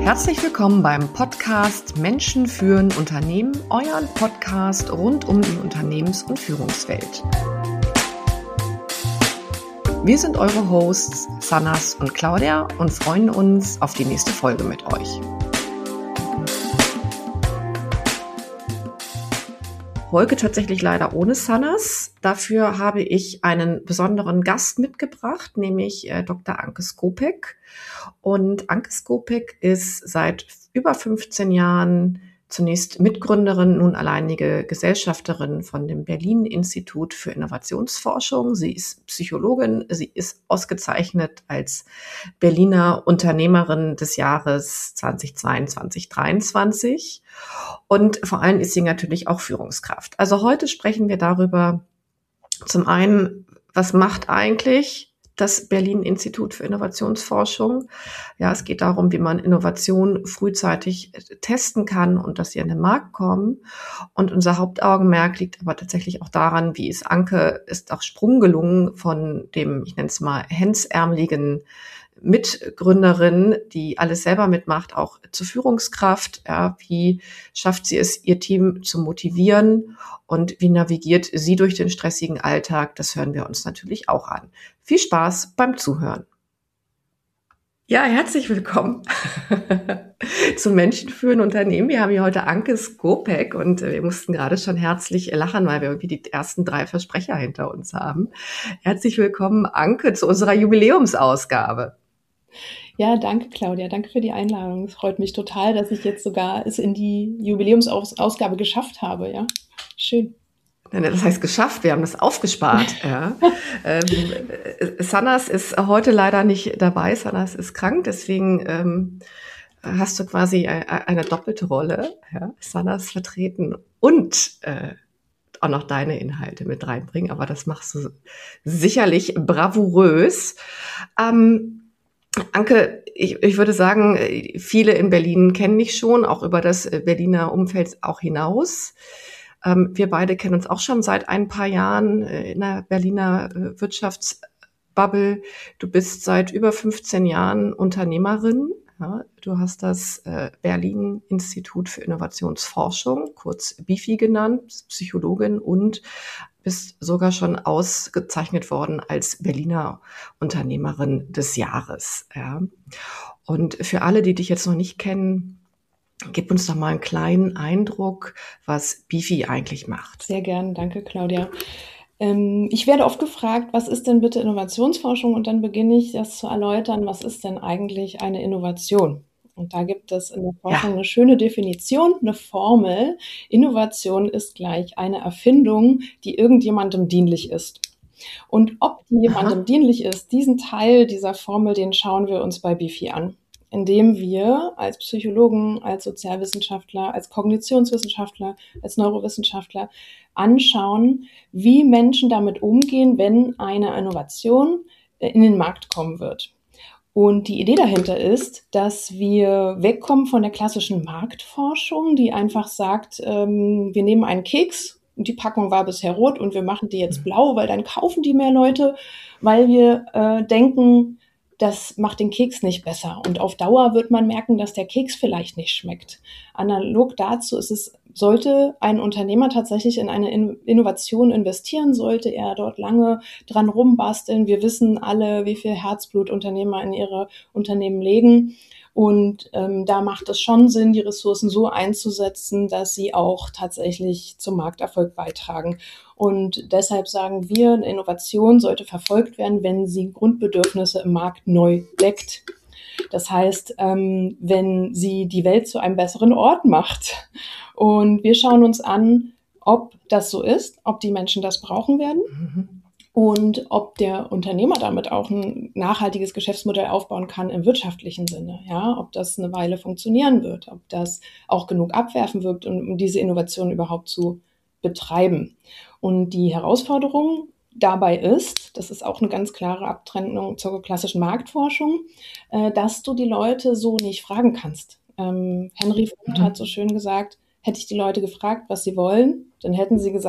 Herzlich willkommen beim Podcast Menschen führen Unternehmen, euren Podcast rund um die Unternehmens- und Führungswelt. Wir sind eure Hosts Sanas und Claudia und freuen uns auf die nächste Folge mit euch. Heute tatsächlich leider ohne Sanas. Dafür habe ich einen besonderen Gast mitgebracht, nämlich Dr. Anke Skopek. Und Anke Skopek ist seit über 15 Jahren zunächst Mitgründerin, nun alleinige Gesellschafterin von dem Berlin-Institut für Innovationsforschung. Sie ist Psychologin, sie ist ausgezeichnet als Berliner Unternehmerin des Jahres 2022-2023 und vor allem ist sie natürlich auch Führungskraft. Also heute sprechen wir darüber, zum einen, was macht eigentlich das Berlin-Institut für Innovationsforschung? Ja, es geht darum, wie man Innovation frühzeitig testen kann und dass sie an den Markt kommen. Und unser Hauptaugenmerk liegt aber tatsächlich auch daran, wie ist Anke, ist auch Sprung gelungen von dem, ich nenne es mal, hemdsärmeligen Mitgründerin, die alles selber mitmacht, auch zur Führungskraft. Ja, wie schafft sie es, ihr Team zu motivieren und wie navigiert sie durch den stressigen Alltag? Das hören wir uns natürlich auch an. Viel Spaß beim Zuhören. Ja, herzlich willkommen zum Menschen führen Unternehmen. Wir haben hier heute Anke Skopek und wir mussten gerade schon herzlich lachen, weil wir irgendwie die ersten 3 Versprecher hinter uns haben. Herzlich willkommen, Anke, zu unserer Jubiläumsausgabe. Ja, danke, Claudia. Danke für die Einladung. Es freut mich total, dass ich jetzt sogar es in die Jubiläumsausgabe geschafft habe. Ja, schön. Das heißt geschafft, wir haben das aufgespart. Ja. Sanas ist heute leider nicht dabei, Sanas ist krank, deswegen hast du quasi eine doppelte Rolle. Ja. Sanas vertreten und auch noch deine Inhalte mit reinbringen, aber das machst du sicherlich bravourös. Anke, ich würde sagen, viele in Berlin kennen dich schon, auch über das Berliner Umfeld auch hinaus. Wir beide kennen uns auch schon seit ein paar Jahren in der Berliner Wirtschaftsbubble. Du bist seit über 15 Jahren Unternehmerin. Ja, du hast das Berlin-Institut für Innovationsforschung, kurz BIFI genannt, Psychologin und bist sogar schon ausgezeichnet worden als Berliner Unternehmerin des Jahres. Ja. Und für alle, die dich jetzt noch nicht kennen, gib uns doch mal einen kleinen Eindruck, was BIFI eigentlich macht. Sehr gern, danke, Claudia. Ich werde oft gefragt, was ist denn bitte Innovationsforschung? Und dann beginne ich das zu erläutern, was ist denn eigentlich eine Innovation? Und da gibt es in der Forschung eine schöne Definition, eine Formel. Innovation ist gleich eine Erfindung, die irgendjemandem dienlich ist. Und ob die jemandem dienlich ist, diesen Teil dieser Formel, den schauen wir uns bei BIFI an, indem wir als Psychologen, als Sozialwissenschaftler, als Kognitionswissenschaftler, als Neurowissenschaftler anschauen, wie Menschen damit umgehen, wenn eine Innovation in den Markt kommen wird. Und die Idee dahinter ist, dass wir wegkommen von der klassischen Marktforschung, die einfach sagt, wir nehmen einen Keks und die Packung war bisher rot und wir machen die jetzt blau, weil dann kaufen die mehr Leute, weil wir denken, das macht den Keks nicht besser. Und auf Dauer wird man merken, dass der Keks vielleicht nicht schmeckt. Analog dazu sollte ein Unternehmer tatsächlich in eine Innovation investieren, sollte er dort lange dran rumbasteln. Wir wissen alle, wie viel Herzblut Unternehmer in ihre Unternehmen legen. Und da macht es schon Sinn, die Ressourcen so einzusetzen, dass sie auch tatsächlich zum Markterfolg beitragen. Und deshalb sagen wir, eine Innovation sollte verfolgt werden, wenn sie Grundbedürfnisse im Markt neu deckt. Das heißt, wenn sie die Welt zu einem besseren Ort macht. Und wir schauen uns an, ob das so ist, ob die Menschen das brauchen werden. Und ob der Unternehmer damit auch ein nachhaltiges Geschäftsmodell aufbauen kann im wirtschaftlichen Sinne, ja, ob das eine Weile funktionieren wird, ob das auch genug abwerfen wird, um diese Innovation überhaupt zu betreiben. Und die Herausforderung dabei ist, das ist auch eine ganz klare Abtrennung zur klassischen Marktforschung, dass du die Leute so nicht fragen kannst. Henry Ford hat so schön gesagt, hätte ich die Leute gefragt, was sie wollen, dann hätten sie gesagt,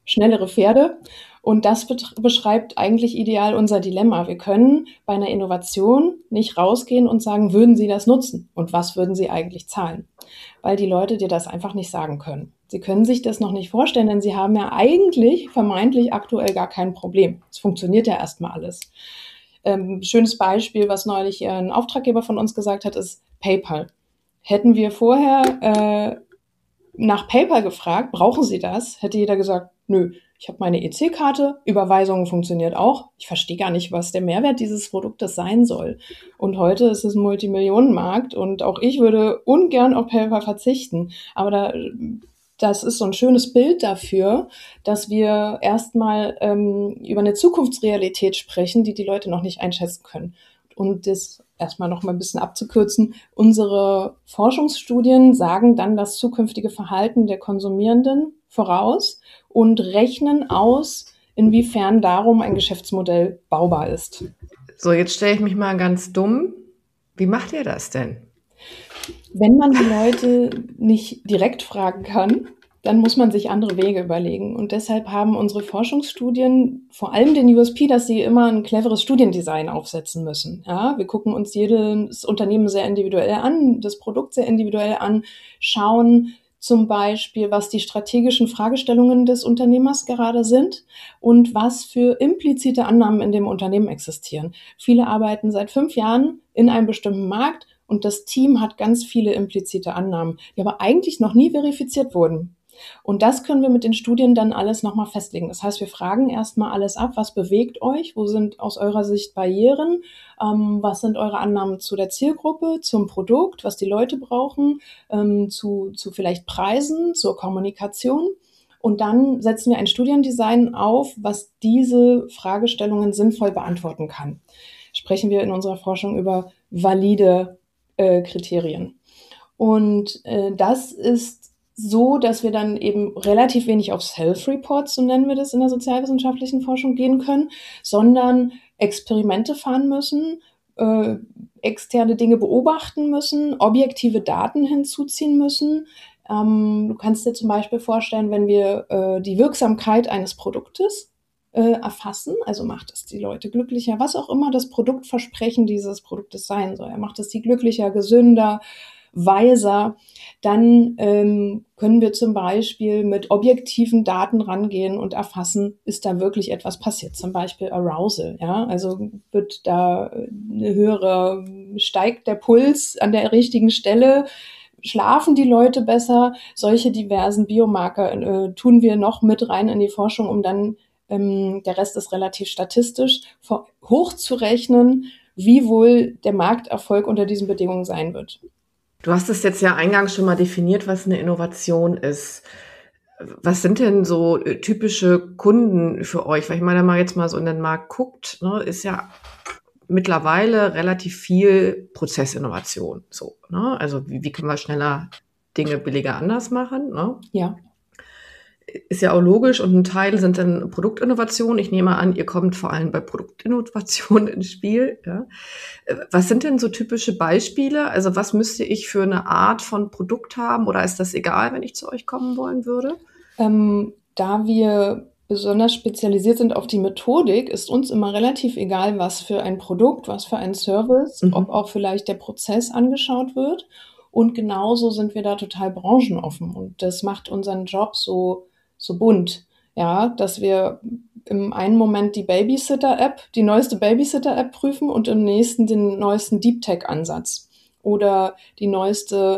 schnellere Pferde. Und das beschreibt eigentlich ideal unser Dilemma. Wir können bei einer Innovation nicht rausgehen und sagen, würden Sie das nutzen? Und was würden Sie eigentlich zahlen? Weil die Leute dir das einfach nicht sagen können. Sie können sich das noch nicht vorstellen, denn sie haben ja eigentlich vermeintlich aktuell gar kein Problem. Es funktioniert ja erstmal alles. Schönes Beispiel, was neulich ein Auftraggeber von uns gesagt hat, ist PayPal. Hätten wir vorher nach PayPal gefragt, brauchen Sie das? Hätte jeder gesagt, nö, ich habe meine EC-Karte, Überweisungen funktioniert auch. Ich verstehe gar nicht, was der Mehrwert dieses Produktes sein soll. Und heute ist es ein Multimillionenmarkt und auch ich würde ungern auf PayPal verzichten. Aber das ist so ein schönes Bild dafür, dass wir erstmal über eine Zukunftsrealität sprechen, die die Leute noch nicht einschätzen können. Und das erstmal noch mal ein bisschen abzukürzen, unsere Forschungsstudien sagen dann das zukünftige Verhalten der Konsumierenden voraus und rechnen aus, inwiefern darum ein Geschäftsmodell baubar ist. So, jetzt stelle ich mich mal ganz dumm. Wie macht ihr das denn? Wenn man die Leute nicht direkt fragen kann, dann muss man sich andere Wege überlegen. Und deshalb haben unsere Forschungsstudien vor allem den USP, dass sie immer ein cleveres Studiendesign aufsetzen müssen. Ja, wir gucken uns jedes Unternehmen sehr individuell an, das Produkt sehr individuell an, schauen zum Beispiel, was die strategischen Fragestellungen des Unternehmers gerade sind und was für implizite Annahmen in dem Unternehmen existieren. Viele arbeiten seit 5 Jahren in einem bestimmten Markt und das Team hat ganz viele implizite Annahmen, die aber eigentlich noch nie verifiziert wurden. Und das können wir mit den Studien dann alles nochmal festlegen. Das heißt, wir fragen erstmal alles ab, was bewegt euch, wo sind aus eurer Sicht Barrieren, was sind eure Annahmen zu der Zielgruppe, zum Produkt, was die Leute brauchen, zu vielleicht Preisen, zur Kommunikation. Und dann setzen wir ein Studiendesign auf, was diese Fragestellungen sinnvoll beantworten kann. Sprechen wir in unserer Forschung über valide Kriterien. Und das ist so, dass wir dann eben relativ wenig auf Self-Reports, so nennen wir das in der sozialwissenschaftlichen Forschung, gehen können, sondern Experimente fahren müssen, externe Dinge beobachten müssen, objektive Daten hinzuziehen müssen. Du kannst dir zum Beispiel vorstellen, wenn wir die Wirksamkeit eines Produktes erfassen, also macht es die Leute glücklicher, was auch immer das Produktversprechen dieses Produktes sein soll. Macht es sie glücklicher, gesünder, weiser, dann können wir zum Beispiel mit objektiven Daten rangehen und erfassen, ist da wirklich etwas passiert, zum Beispiel Arousal, ja, also wird da steigt der Puls an der richtigen Stelle, schlafen die Leute besser, solche diversen Biomarker tun wir noch mit rein in die Forschung, um dann, der Rest ist relativ statistisch, hochzurechnen, wie wohl der Markterfolg unter diesen Bedingungen sein wird. Du hast es jetzt ja eingangs schon mal definiert, was eine Innovation ist. Was sind denn so typische Kunden für euch? Weil ich meine, wenn man jetzt mal so in den Markt guckt, ne, ist ja mittlerweile relativ viel Prozessinnovation. So, ne? Also wie können wir schneller Dinge billiger anders machen? Ne? Ja. Ist ja auch logisch und ein Teil sind dann Produktinnovationen. Ich nehme an, ihr kommt vor allem bei Produktinnovationen ins Spiel. Ja. Was sind denn so typische Beispiele? Also was müsste ich für eine Art von Produkt haben oder ist das egal, wenn ich zu euch kommen wollen würde? Da wir besonders spezialisiert sind auf die Methodik, ist uns immer relativ egal, was für ein Produkt, was für ein Service, ob auch vielleicht der Prozess angeschaut wird. Und genauso sind wir da total branchenoffen. Und das macht unseren Job so bunt, ja, dass wir im einen Moment die Babysitter-App, die neueste Babysitter-App prüfen und im nächsten den neuesten Deep-Tech-Ansatz oder die neueste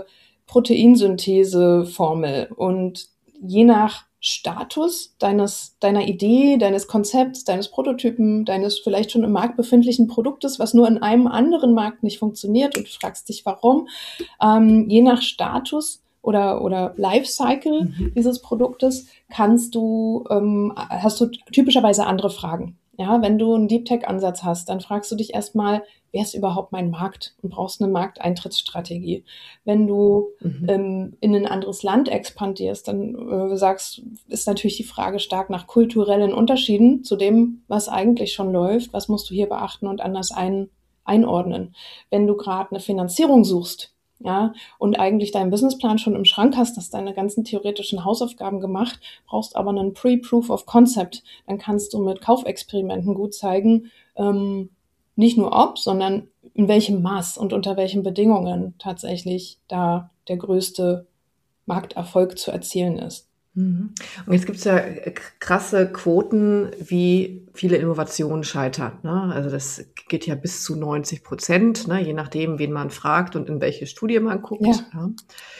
Proteinsynthese-Formel. Und je nach Status deiner Idee, deines Konzepts, deines Prototypen, deines vielleicht schon im Markt befindlichen Produktes, was nur in einem anderen Markt nicht funktioniert und du fragst dich, warum, je nach Status oder Lifecycle dieses Produktes hast du typischerweise andere Fragen. Ja, wenn du einen Deep Tech-Ansatz hast, dann fragst du dich erstmal, wer ist überhaupt mein Markt und brauchst eine Markteintrittsstrategie. Wenn du in ein anderes Land expandierst, dann ist natürlich die Frage stark nach kulturellen Unterschieden zu dem, was eigentlich schon läuft. Was musst du hier beachten und anders einordnen? Wenn du gerade eine Finanzierung suchst, ja, und eigentlich deinen Businessplan schon im Schrank hast, hast deine ganzen theoretischen Hausaufgaben gemacht, brauchst aber einen Pre-Proof of Concept. Dann kannst du mit Kaufexperimenten gut zeigen, nicht nur ob, sondern in welchem Maß und unter welchen Bedingungen tatsächlich da der größte Markterfolg zu erzielen ist. Und jetzt gibt es ja krasse Quoten, wie viele Innovationen scheitern. Ne? Also das geht ja bis zu 90%, ne? Je nachdem, wen man fragt und in welche Studie man guckt. Ja.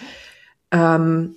Ja.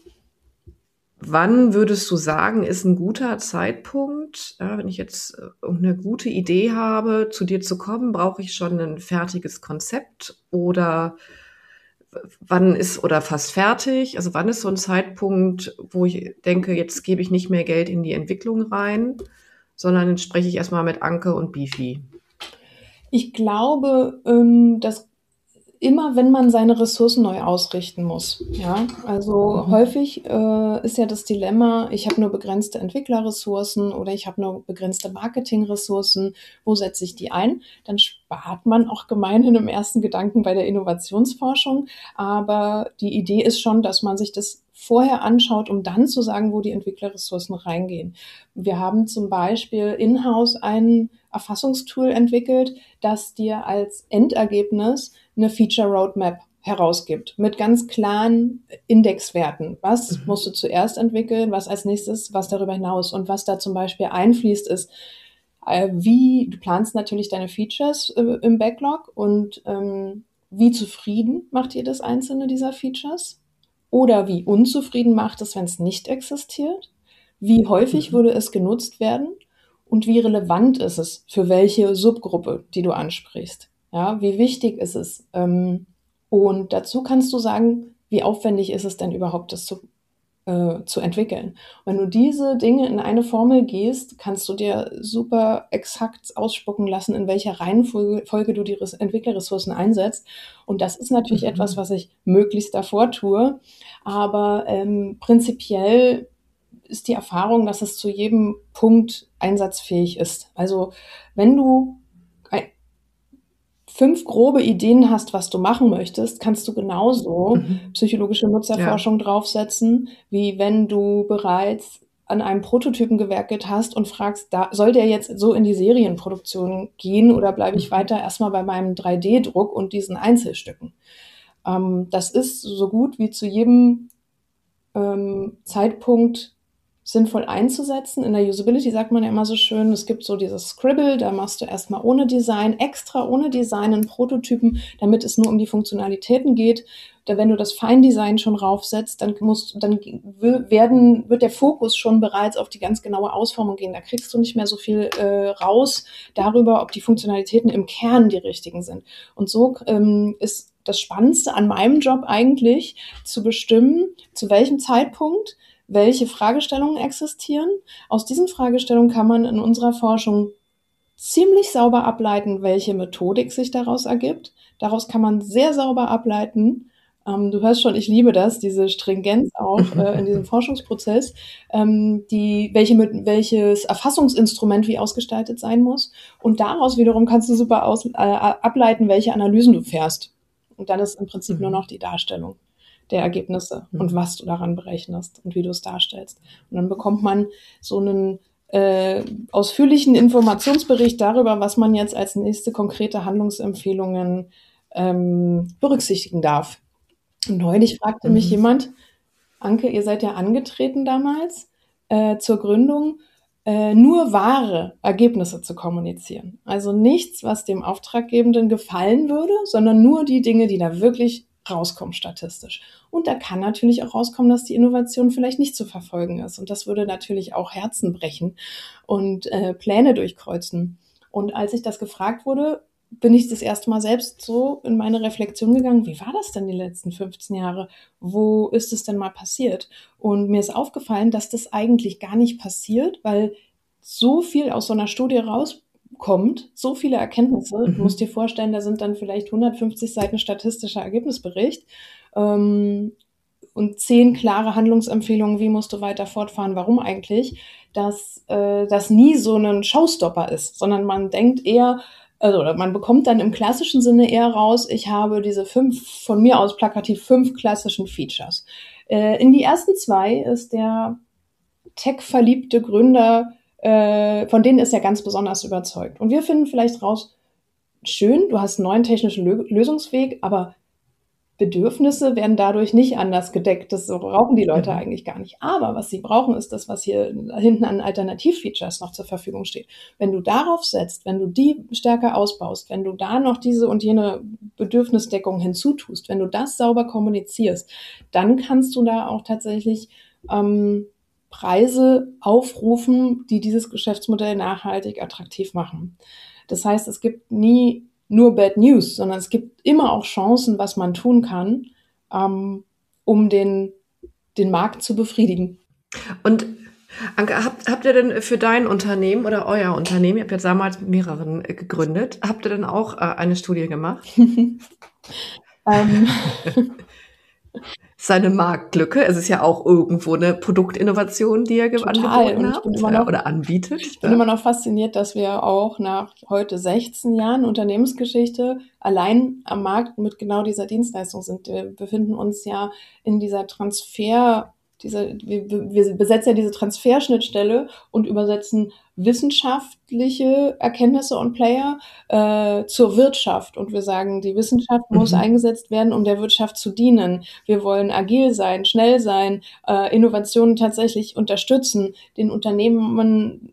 Wann würdest du sagen, ist ein guter Zeitpunkt, wenn ich jetzt eine gute Idee habe, zu dir zu kommen, brauche ich schon ein fertiges Konzept oder wann ist oder fast fertig? Also wann ist so ein Zeitpunkt, wo ich denke, jetzt gebe ich nicht mehr Geld in die Entwicklung rein, sondern jetzt spreche ich erstmal mit Anke und Beefy? Ich glaube, dass immer, wenn man seine Ressourcen neu ausrichten muss. Ja, also häufig ist ja das Dilemma, ich habe nur begrenzte Entwicklerressourcen oder ich habe nur begrenzte Marketingressourcen. Wo setze ich die ein? Dann spart man auch gemeinhin im ersten Gedanken bei der Innovationsforschung. Aber die Idee ist schon, dass man sich das vorher anschaut, um dann zu sagen, wo die Entwicklerressourcen reingehen. Wir haben zum Beispiel in-house ein Erfassungstool entwickelt, das dir als Endergebnis eine Feature Roadmap herausgibt mit ganz klaren Indexwerten. Was musst du zuerst entwickeln, was als nächstes, was darüber hinaus, und was da zum Beispiel einfließt ist, wie du planst natürlich deine Features im Backlog und wie zufrieden macht jedes einzelne dieser Features oder wie unzufrieden macht es, wenn es nicht existiert, wie häufig würde es genutzt werden und wie relevant ist es für welche Subgruppe, die du ansprichst. Ja, wie wichtig ist es? Und dazu kannst du sagen, wie aufwendig ist es denn überhaupt, das zu entwickeln. Wenn du diese Dinge in eine Formel gehst, kannst du dir super exakt ausspucken lassen, in welcher Reihenfolge du die Entwicklerressourcen einsetzt. Und das ist natürlich etwas, was ich möglichst davor tue. Aber prinzipiell ist die Erfahrung, dass es zu jedem Punkt einsatzfähig ist. Also wenn du 5 grobe Ideen hast, was du machen möchtest, kannst du genauso psychologische Nutzerforschung draufsetzen, wie wenn du bereits an einem Prototypen gewerkelt hast und fragst, soll der jetzt so in die Serienproduktion gehen oder bleibe ich weiter erstmal bei meinem 3D-Druck und diesen Einzelstücken? Das ist so gut wie zu jedem Zeitpunkt sinnvoll einzusetzen. In der Usability sagt man ja immer so schön, es gibt so dieses Scribble, da machst du erstmal ohne Design, extra ohne Design einen Prototypen, damit es nur um die Funktionalitäten geht. Wenn du das Feindesign schon raufsetzt, dann wird der Fokus schon bereits auf die ganz genaue Ausformung gehen. Da kriegst du nicht mehr so viel raus darüber, ob die Funktionalitäten im Kern die richtigen sind. Und so ist das Spannendste an meinem Job eigentlich, zu bestimmen, zu welchem Zeitpunkt welche Fragestellungen existieren. Aus diesen Fragestellungen kann man in unserer Forschung ziemlich sauber ableiten, welche Methodik sich daraus ergibt. Daraus kann man sehr sauber ableiten, du hörst schon, ich liebe das, diese Stringenz auch in diesem Forschungsprozess, welches Erfassungsinstrument wie ausgestaltet sein muss. Und daraus wiederum kannst du super ableiten, welche Analysen du fährst. Und dann ist im Prinzip nur noch die Darstellung der Ergebnisse und was du daran berechnest und wie du es darstellst. Und dann bekommt man so einen ausführlichen Informationsbericht darüber, was man jetzt als nächste konkrete Handlungsempfehlungen berücksichtigen darf. Und neulich fragte mich jemand, Anke, ihr seid ja angetreten damals zur Gründung, nur wahre Ergebnisse zu kommunizieren. Also nichts, was dem Auftraggebenden gefallen würde, sondern nur die Dinge, die da wirklich rauskommen statistisch. Und da kann natürlich auch rauskommen, dass die Innovation vielleicht nicht zu verfolgen ist. Und das würde natürlich auch Herzen brechen und Pläne durchkreuzen. Und als ich das gefragt wurde, bin ich das erste Mal selbst so in meine Reflexion gegangen, wie war das denn die letzten 15 Jahre? Wo ist es denn mal passiert? Und mir ist aufgefallen, dass das eigentlich gar nicht passiert, weil so viel aus so einer Studie rauskommt, so viele Erkenntnisse. Du musst dir vorstellen, da sind dann vielleicht 150 Seiten statistischer Ergebnisbericht und 10 klare Handlungsempfehlungen, wie musst du weiter fortfahren, warum eigentlich, dass das nie so ein Showstopper ist, sondern man denkt eher, also man bekommt dann im klassischen Sinne eher raus, ich habe diese 5, von mir aus plakativ 5 klassischen Features. In die ersten 2 ist der tech-verliebte Gründer, von denen ist er ganz besonders überzeugt. Und wir finden vielleicht raus, schön, du hast einen neuen technischen Lösungsweg, aber Bedürfnisse werden dadurch nicht anders gedeckt. Das brauchen die Leute eigentlich gar nicht. Aber was sie brauchen, ist das, was hier hinten an Alternativfeatures noch zur Verfügung steht. Wenn du darauf setzt, wenn du die stärker ausbaust, wenn du da noch diese und jene Bedürfnisdeckung hinzutust, wenn du das sauber kommunizierst, dann kannst du da auch tatsächlich Preise aufrufen, die dieses Geschäftsmodell nachhaltig attraktiv machen. Das heißt, es gibt nie nur Bad News, sondern es gibt immer auch Chancen, was man tun kann, um den Markt zu befriedigen. Und Anke, habt ihr denn für dein Unternehmen oder euer Unternehmen, ihr habt jetzt damals mit mehreren gegründet, habt ihr denn auch eine Studie gemacht? Seine Marktlücke, es ist ja auch irgendwo eine Produktinnovation, die ihr angeboten habt oder anbietet. Ich bin immer noch fasziniert, dass wir auch nach heute 16 Jahren Unternehmensgeschichte allein am Markt mit genau dieser Dienstleistung sind. Wir befinden uns ja in dieser wir besetzen ja diese Transferschnittstelle und übersetzen wissenschaftliche Erkenntnisse und Player zur Wirtschaft. Und wir sagen, die Wissenschaft muss eingesetzt werden, um der Wirtschaft zu dienen. Wir wollen agil sein, schnell sein, Innovationen tatsächlich unterstützen, den Unternehmen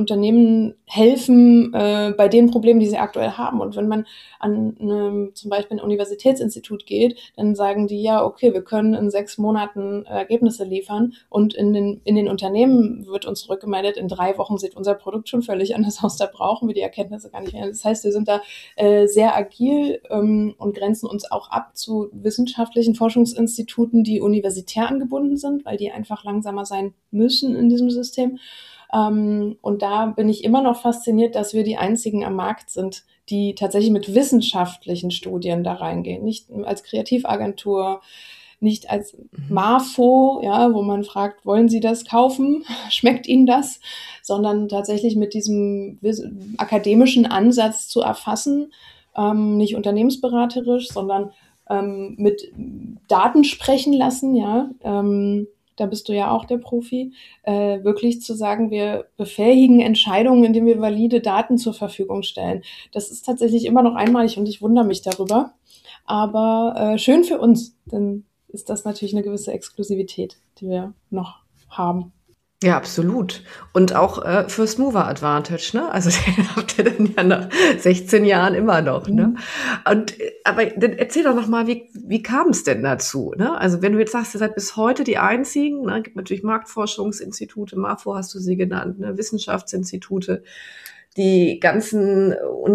helfen bei den Problemen, die sie aktuell haben. Und wenn man an zum Beispiel ein Universitätsinstitut geht, dann sagen die, ja, okay, wir können in 6 Monaten Ergebnisse liefern und in den Unternehmen wird uns zurückgemeldet, in 3 Wochen sieht unser Produkt schon völlig anders aus, da brauchen wir die Erkenntnisse gar nicht mehr. Das heißt, wir sind da sehr agil und grenzen uns auch ab zu wissenschaftlichen Forschungsinstituten, die universitär angebunden sind, weil die einfach langsamer sein müssen in diesem System. Und da bin ich immer noch fasziniert, dass wir die einzigen am Markt sind, die tatsächlich mit wissenschaftlichen Studien da reingehen. Nicht als Kreativagentur, nicht als Marfo, ja, wo man fragt, wollen Sie das kaufen? Schmeckt Ihnen das? Sondern tatsächlich mit diesem akademischen Ansatz zu erfassen, nicht unternehmensberaterisch, sondern mit Daten sprechen lassen, ja, da bist du ja auch der Profi, wirklich zu sagen, wir befähigen Entscheidungen, indem wir valide Daten zur Verfügung stellen. Das ist tatsächlich immer noch einmalig und ich wundere mich darüber. Aber schön für uns, dann ist das natürlich eine gewisse Exklusivität, die wir noch haben. Ja, absolut. Und auch First Mover Advantage, ne? Also den habt ihr dann ja nach 16 Jahren immer noch, ne? Aber dann erzähl doch noch mal, wie kam es denn dazu, ne? Also wenn du jetzt sagst, ihr seid bis heute die einzigen, ne? Gibt natürlich Marktforschungsinstitute, MAFO hast du sie genannt, ne? Wissenschaftsinstitute. Die ganzen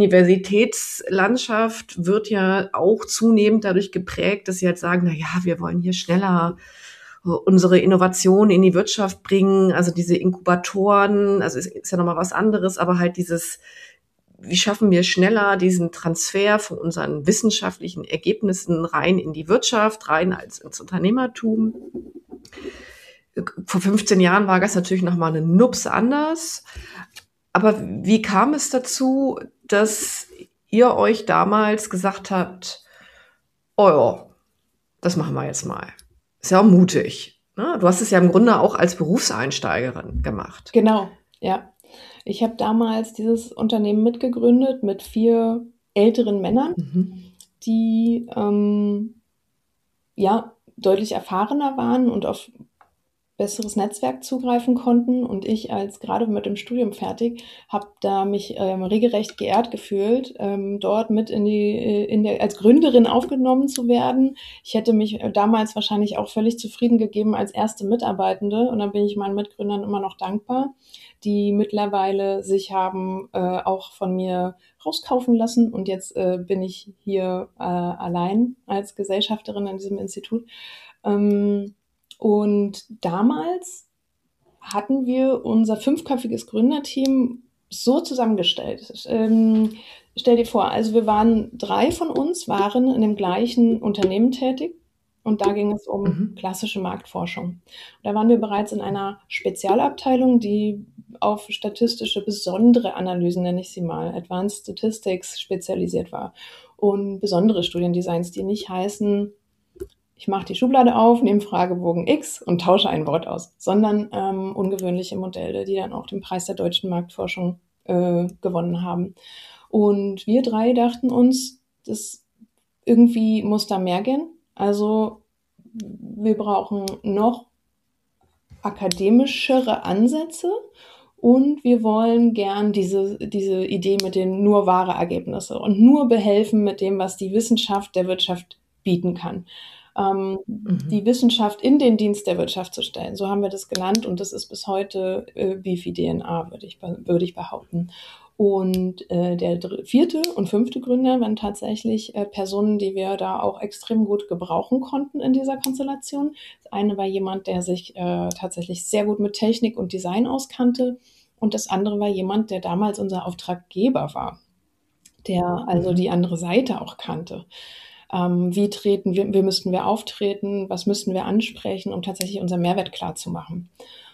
Universitätslandschaft wird ja auch zunehmend dadurch geprägt, dass sie halt sagen, na ja, wir wollen hier schneller unsere Innovation in die Wirtschaft bringen, also diese Inkubatoren, also ist ja nochmal was anderes, aber halt dieses, wie schaffen wir schneller diesen Transfer von unseren wissenschaftlichen Ergebnissen rein in die Wirtschaft, rein ins Unternehmertum. Vor 15 Jahren war das natürlich nochmal eine Nups anders. Aber wie kam es dazu, dass ihr euch damals gesagt habt, oh ja, das machen wir jetzt mal? Ist ja auch mutig, ne? Du hast es ja im Grunde auch als Berufseinsteigerin gemacht. Genau, ja. Ich habe damals dieses Unternehmen mitgegründet mit 4 älteren Männern, die deutlich erfahrener waren und auf besseres Netzwerk zugreifen konnten. Und ich als gerade mit dem Studium fertig, habe da mich regelrecht geehrt gefühlt, dort mit als Gründerin aufgenommen zu werden. Ich hätte mich damals wahrscheinlich auch völlig zufrieden gegeben als erste Mitarbeitende. Und dann bin ich meinen Mitgründern immer noch dankbar, die mittlerweile sich haben auch von mir rauskaufen lassen. Und jetzt bin ich hier allein als Gesellschafterin an diesem Institut. Und damals hatten wir unser 5-köpfiges Gründerteam so zusammengestellt. Stell dir vor, also wir waren 3 von uns waren in dem gleichen Unternehmen tätig. Und da ging es um klassische Marktforschung. Da waren wir bereits in einer Spezialabteilung, die auf statistische besondere Analysen, nenne ich sie mal, Advanced Statistics, spezialisiert war. Und besondere Studiendesigns, die nicht heißen, ich mache die Schublade auf, nehme Fragebogen X und tausche ein Wort aus, sondern ungewöhnliche Modelle, die dann auch den Preis der deutschen Marktforschung gewonnen haben. Und wir drei dachten uns, das irgendwie muss da mehr gehen. Also wir brauchen noch akademischere Ansätze und wir wollen gern diese Idee mit den nur wahre Ergebnisse und nur behelfen mit dem, was die Wissenschaft der Wirtschaft bieten kann. Die Wissenschaft in den Dienst der Wirtschaft zu stellen. So haben wir das genannt und das ist bis heute Bifi-DNA, würde ich behaupten. Und der vierte und fünfte Gründer waren tatsächlich Personen, die wir da auch extrem gut gebrauchen konnten in dieser Konstellation. Das eine war jemand, der sich tatsächlich sehr gut mit Technik und Design auskannte. Und das andere war jemand, der damals unser Auftraggeber war, der also die andere Seite auch kannte. Wie müssten wir auftreten, was müssten wir ansprechen, um tatsächlich unseren Mehrwert klar zu machen.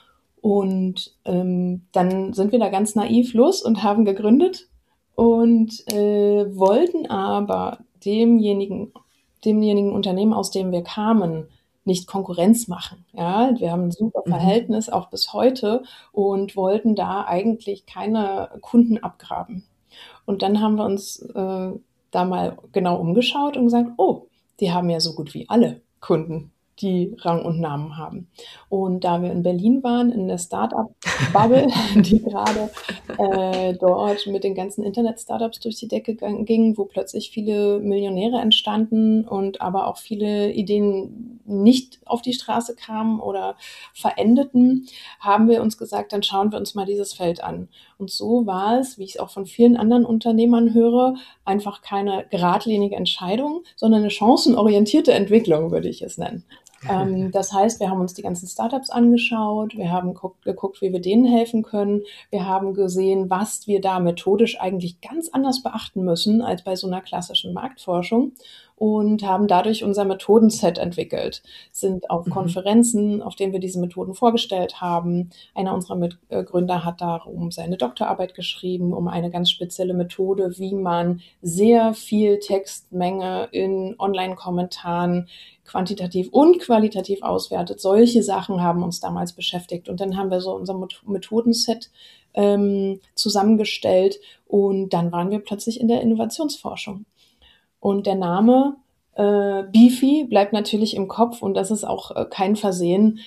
Und dann sind wir da ganz naiv los und haben gegründet und wollten aber demjenigen Unternehmen, aus dem wir kamen, nicht Konkurrenz machen. Ja, wir haben ein super Verhältnis, auch bis heute, und wollten da eigentlich keine Kunden abgraben. Und dann haben wir uns da mal genau umgeschaut und gesagt, oh, die haben ja so gut wie alle Kunden, die Rang und Namen haben. Und da wir in Berlin waren, in der Start-up-Bubble, die gerade dort mit den ganzen Internet-Startups durch die Decke ging, wo plötzlich viele Millionäre entstanden und aber auch viele Ideen nicht auf die Straße kamen oder verendeten, haben wir uns gesagt, dann schauen wir uns mal dieses Feld an. Und so war es, wie ich es auch von vielen anderen Unternehmern höre, einfach keine geradlinige Entscheidung, sondern eine chancenorientierte Entwicklung, würde ich es nennen. Das heißt, wir haben uns die ganzen Startups angeschaut, wir haben geguckt, wie wir denen helfen können, wir haben gesehen, was wir da methodisch eigentlich ganz anders beachten müssen als bei so einer klassischen Marktforschung und haben dadurch unser Methodenset entwickelt, sind auf Konferenzen, auf denen wir diese Methoden vorgestellt haben. Einer unserer Mitgründer hat darum seine Doktorarbeit geschrieben, um eine ganz spezielle Methode, wie man sehr viel Textmenge in Online-Kommentaren quantitativ und qualitativ auswertet. Solche Sachen haben uns damals beschäftigt. Und dann haben wir so unser Methodenset zusammengestellt und dann waren wir plötzlich in der Innovationsforschung. Und der Name Bifi bleibt natürlich im Kopf und das ist auch kein Versehen.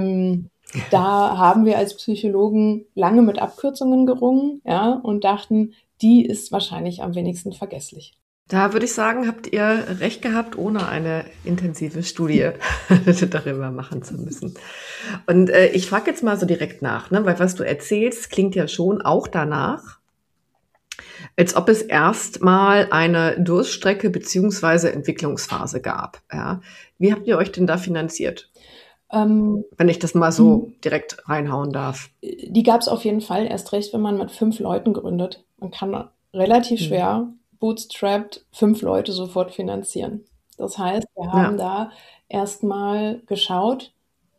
Da haben wir als Psychologen lange mit Abkürzungen gerungen, ja, und dachten, die ist wahrscheinlich am wenigsten vergesslich. Da würde ich sagen, habt ihr recht gehabt, ohne eine intensive Studie darüber machen zu müssen. Und ich frage jetzt mal so direkt nach, ne? Weil was du erzählst, klingt ja schon auch danach, als ob es erstmal eine Durststrecke beziehungsweise Entwicklungsphase gab. Ja? Wie habt ihr euch denn da finanziert? Wenn ich das mal so direkt reinhauen darf. Die gab es auf jeden Fall, erst recht, wenn man mit 5 Leuten gründet. Man kann relativ schwer bootstrapped 5 Leute sofort finanzieren. Das heißt, wir haben da erstmal geschaut,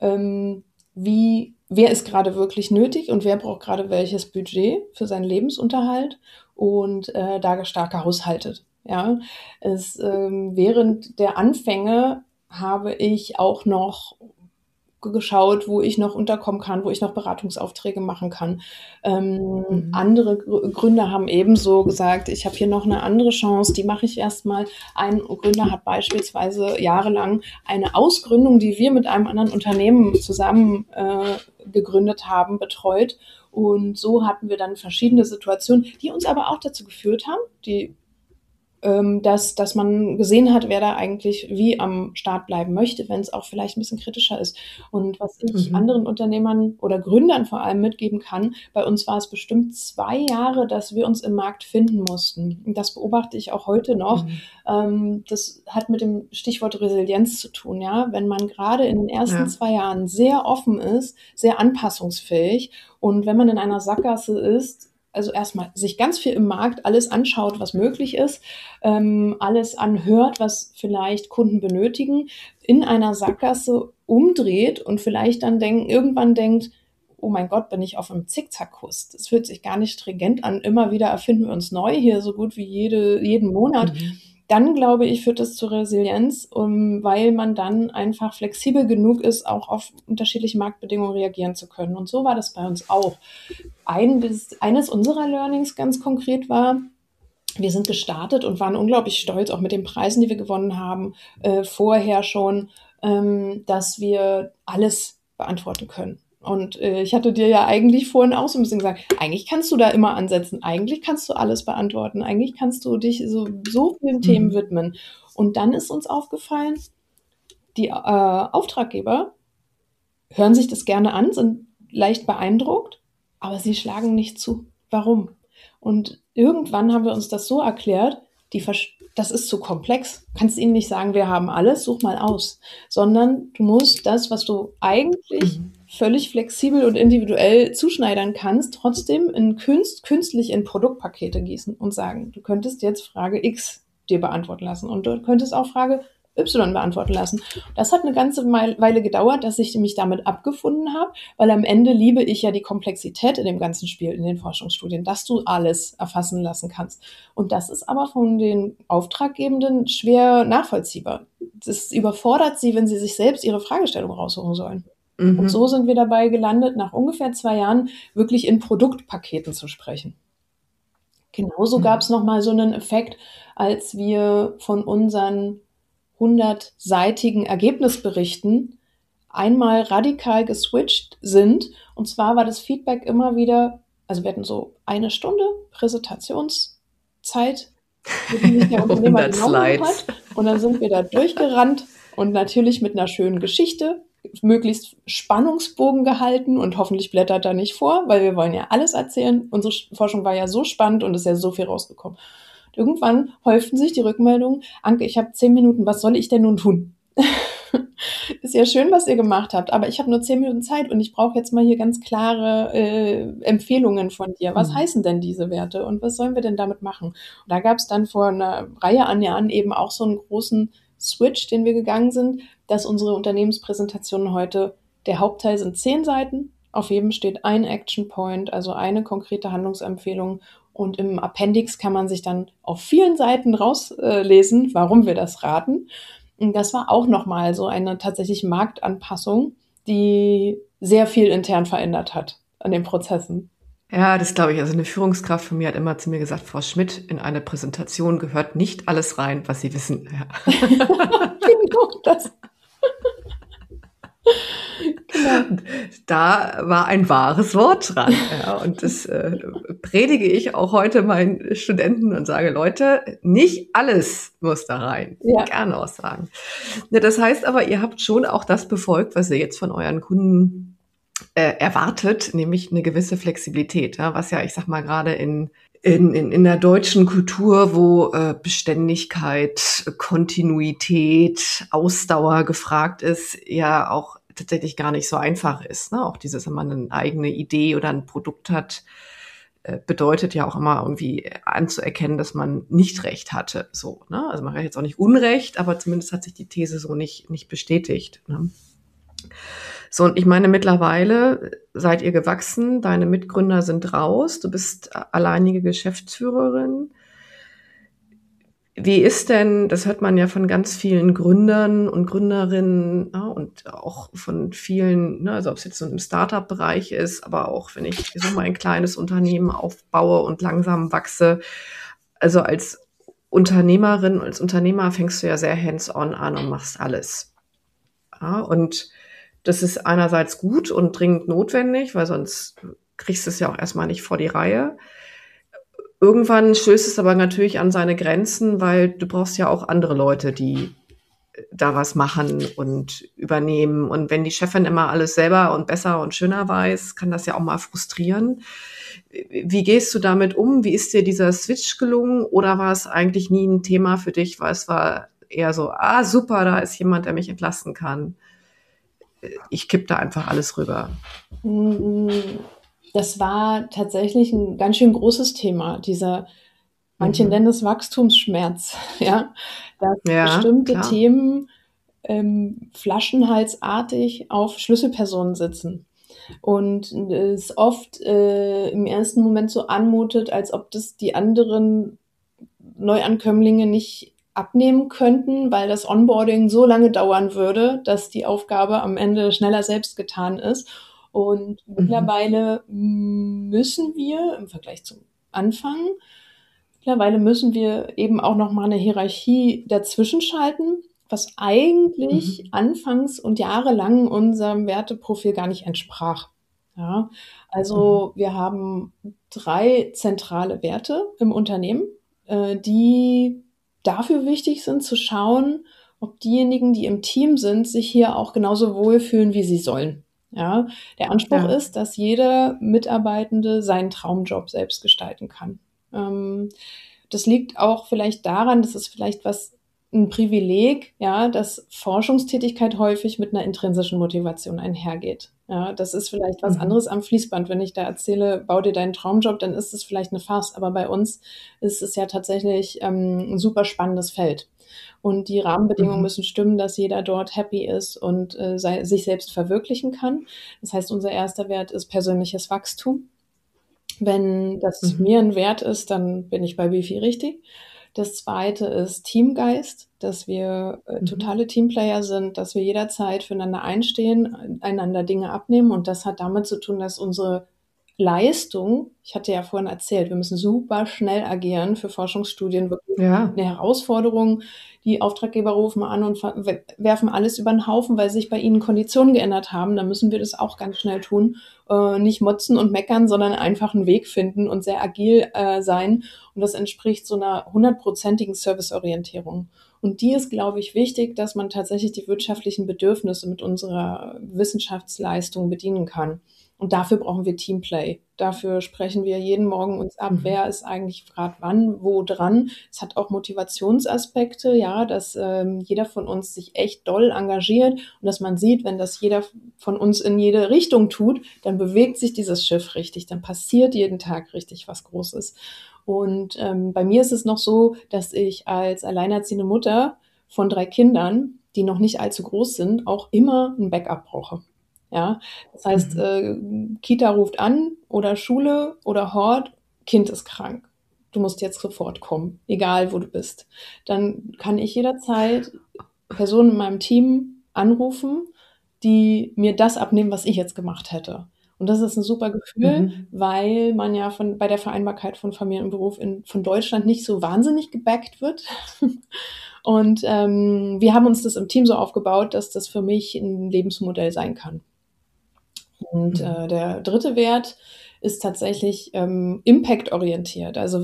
wer ist gerade wirklich nötig und wer braucht gerade welches Budget für seinen Lebensunterhalt und da stark gehaushaltet. Ja, während der Anfänge habe ich auch noch geschaut, wo ich noch unterkommen kann, wo ich noch Beratungsaufträge machen kann. Andere Gründer haben ebenso gesagt, ich habe hier noch eine andere Chance, die mache ich erstmal. Ein Gründer hat beispielsweise jahrelang eine Ausgründung, die wir mit einem anderen Unternehmen zusammen gegründet haben, betreut. Und so hatten wir dann verschiedene Situationen, die uns aber auch dazu geführt haben, dass man gesehen hat, wer da eigentlich wie am Start bleiben möchte, wenn es auch vielleicht ein bisschen kritischer ist. Und was ich anderen Unternehmern oder Gründern vor allem mitgeben kann, bei uns war es bestimmt 2 Jahre, dass wir uns im Markt finden mussten. Und das beobachte ich auch heute noch. Das hat mit dem Stichwort Resilienz zu tun, ja. Wenn man gerade in den ersten 2 Jahren sehr offen ist, sehr anpassungsfähig und wenn man in einer Sackgasse ist, also erstmal sich ganz viel im Markt alles anschaut, was möglich ist, alles anhört, was vielleicht Kunden benötigen, in einer Sackgasse umdreht und vielleicht dann irgendwann denkt, oh mein Gott, bin ich auf einem Zickzackkurs. Das fühlt sich gar nicht stringent an. Immer wieder erfinden wir uns neu hier, so gut wie jeden Monat. Dann, glaube ich, führt das zur Resilienz, weil man dann einfach flexibel genug ist, auch auf unterschiedliche Marktbedingungen reagieren zu können. Und so war das bei uns auch. Eines unserer Learnings ganz konkret war, wir sind gestartet und waren unglaublich stolz, auch mit den Preisen, die wir gewonnen haben, vorher schon, dass wir alles beantworten können. Und ich hatte dir ja eigentlich vorhin auch so ein bisschen gesagt, eigentlich kannst du da immer ansetzen, eigentlich kannst du alles beantworten, eigentlich kannst du dich so vielen Themen widmen. Und dann ist uns aufgefallen, die Auftraggeber hören sich das gerne an, sind leicht beeindruckt, aber sie schlagen nicht zu. Warum? Und irgendwann haben wir uns das so erklärt, das ist zu komplex. Du kannst ihnen nicht sagen, wir haben alles, such mal aus. Sondern du musst das, was du eigentlich völlig flexibel und individuell zuschneidern kannst, trotzdem künstlich in Produktpakete gießen und sagen, du könntest jetzt Frage X dir beantworten lassen und du könntest auch Frage Y beantworten lassen. Das hat eine ganze Weile gedauert, dass ich mich damit abgefunden habe, weil am Ende liebe ich ja die Komplexität in dem ganzen Spiel, in den Forschungsstudien, dass du alles erfassen lassen kannst. Und das ist aber von den Auftraggebenden schwer nachvollziehbar. Das überfordert sie, wenn sie sich selbst ihre Fragestellung raussuchen sollen. Und so sind wir dabei gelandet, nach ungefähr 2 Jahren wirklich in Produktpaketen zu sprechen. Genauso gab es nochmal so einen Effekt, als wir von unseren 100-seitigen Ergebnisberichten einmal radikal geswitcht sind. Und zwar war das Feedback immer wieder, also wir hatten so 1 Stunde Präsentationszeit, die sich der Unternehmer genommen hat. Und dann sind wir da durchgerannt und natürlich mit einer schönen Geschichte, möglichst Spannungsbogen gehalten und hoffentlich blättert er nicht vor, weil wir wollen ja alles erzählen. Unsere Forschung war ja so spannend und es ist ja so viel rausgekommen. Irgendwann häuften sich die Rückmeldungen, Anke, ich habe 10 Minuten, was soll ich denn nun tun? Ist ja schön, was ihr gemacht habt, aber ich habe nur 10 Minuten Zeit und ich brauche jetzt mal hier ganz klare Empfehlungen von dir. Was heißen denn diese Werte und was sollen wir denn damit machen? Und da gab es dann vor einer Reihe an Jahren eben auch so einen großen Switch, den wir gegangen sind, dass unsere Unternehmenspräsentationen heute, der Hauptteil sind 10 Seiten, auf jedem steht ein Action Point, also eine konkrete Handlungsempfehlung. Und im Appendix kann man sich dann auf vielen Seiten rauslesen, warum wir das raten. Und das war auch nochmal so eine tatsächlich Marktanpassung, die sehr viel intern verändert hat an den Prozessen. Ja, das glaube ich. Also eine Führungskraft von mir hat immer zu mir gesagt, Frau Schmidt, in eine Präsentation gehört nicht alles rein, was Sie wissen. Ja. Genau das. Genau. Da war ein wahres Wort dran. Ja, und das predige ich auch heute meinen Studenten und sage, Leute, nicht alles muss da rein. Ja. Gerne auch sagen. Ja, das heißt aber, ihr habt schon auch das befolgt, was ihr jetzt von euren Kunden erwartet, nämlich eine gewisse Flexibilität, ja, was ja, ich sag mal, gerade in der deutschen Kultur, wo Beständigkeit, Kontinuität, Ausdauer gefragt ist, ja auch tatsächlich gar nicht so einfach ist. Ne? Auch dieses, wenn man eine eigene Idee oder ein Produkt hat, bedeutet ja auch immer irgendwie anzuerkennen, dass man nicht recht hatte. So, ne? Also man hat jetzt auch nicht Unrecht, aber zumindest hat sich die These so nicht bestätigt. Ne? So, und ich meine, mittlerweile seid ihr gewachsen, deine Mitgründer sind raus, du bist alleinige Geschäftsführerin. Wie ist denn, das hört man ja von ganz vielen Gründern und Gründerinnen, ja, und auch von vielen, ne, also ob es jetzt so im Startup-Bereich ist, aber auch wenn ich so mal ein kleines Unternehmen aufbaue und langsam wachse. Also als Unternehmerin, als Unternehmer fängst du ja sehr hands-on an und machst alles. Ja, und das ist einerseits gut und dringend notwendig, weil sonst kriegst du es ja auch erstmal nicht vor die Reihe. Irgendwann stößt es aber natürlich an seine Grenzen, weil du brauchst ja auch andere Leute, die da was machen und übernehmen. Und wenn die Chefin immer alles selber und besser und schöner weiß, kann das ja auch mal frustrieren. Wie gehst du damit um? Wie ist dir dieser Switch gelungen? Oder war es eigentlich nie ein Thema für dich, weil es war eher so, super, da ist jemand, der mich entlasten kann. Ich kipp da einfach alles rüber. Das war tatsächlich ein ganz schön großes Thema, manche nennen es Wachstumsschmerz, ja, dass Ja, bestimmte klar. Themen flaschenhalsartig auf Schlüsselpersonen sitzen. Und es oft im ersten Moment so anmutet, als ob das die anderen Neuankömmlinge nicht abnehmen könnten, weil das Onboarding so lange dauern würde, dass die Aufgabe am Ende schneller selbst getan ist. Und Mhm. mittlerweile müssen wir im Vergleich zum Anfang, mittlerweile müssen wir eben auch noch mal eine Hierarchie dazwischen schalten, was eigentlich Mhm. anfangs und jahrelang unserem Werteprofil gar nicht entsprach. Ja, Mhm. also wir haben 3 zentrale Werte im Unternehmen, die dafür wichtig sind, zu schauen, ob diejenigen, die im Team sind, sich hier auch genauso wohlfühlen, wie sie sollen. Ja, der Anspruch Ja. ist, dass jeder Mitarbeitende seinen Traumjob selbst gestalten kann. Ähm, Das liegt auch vielleicht daran, das ist vielleicht ein Privileg, ja, dass Forschungstätigkeit häufig mit einer intrinsischen Motivation einhergeht. Ja, das ist vielleicht was Mhm. anderes am Fließband. Wenn ich da erzähle, bau dir deinen Traumjob, dann ist es vielleicht eine Farce, aber bei uns ist es ja tatsächlich 'n super spannendes Feld. Und die Rahmenbedingungen Mhm. müssen stimmen, dass jeder dort happy ist und, sich selbst verwirklichen kann. Das heißt, unser erster Wert ist persönliches Wachstum. Wenn das Mhm. mir ein Wert ist, dann bin ich bei Wifi richtig. Das Zweite ist Teamgeist, dass wir, Mhm. totale Teamplayer sind, dass wir jederzeit füreinander einstehen, einander Dinge abnehmen, und das hat damit zu tun, dass unsere Leistung, ich hatte ja vorhin erzählt, wir müssen super schnell agieren für Forschungsstudien, wirklich Ja. 'ne Herausforderung. Die Auftraggeber rufen an und werfen alles über den Haufen, weil sich bei ihnen Konditionen geändert haben. Dann müssen wir das auch ganz schnell tun, nicht motzen und meckern, sondern einfach einen Weg finden und sehr agil sein. Und das entspricht so einer hundertprozentigen Serviceorientierung. Und die ist, glaube ich, wichtig, dass man tatsächlich die wirtschaftlichen Bedürfnisse mit unserer Wissenschaftsleistung bedienen kann. Und dafür brauchen wir Teamplay. Dafür sprechen wir jeden Morgen uns ab, Mhm. wer ist eigentlich gerade wann, wo dran. Es hat auch Motivationsaspekte, ja, dass jeder von uns sich echt doll engagiert und dass man sieht, wenn das jeder von uns in jede Richtung tut, dann bewegt sich dieses Schiff richtig, dann passiert jeden Tag richtig was Großes. Und bei mir ist es noch so, dass ich als alleinerziehende Mutter von 3 Kindern, die noch nicht allzu groß sind, auch immer ein Backup brauche. Ja, das heißt, Mhm. Kita ruft an oder Schule oder Hort, Kind ist krank. Du musst jetzt sofort kommen, egal wo du bist. Dann kann ich jederzeit Personen in meinem Team anrufen, die mir das abnehmen, was ich jetzt gemacht hätte. Und das ist ein super Gefühl, Mhm. weil man ja bei der Vereinbarkeit von Familie und Beruf von Deutschland nicht so wahnsinnig gebackt wird. Und wir haben uns das im Team so aufgebaut, dass das für mich ein Lebensmodell sein kann. Und Mhm. der dritte Wert ist tatsächlich impactorientiert, also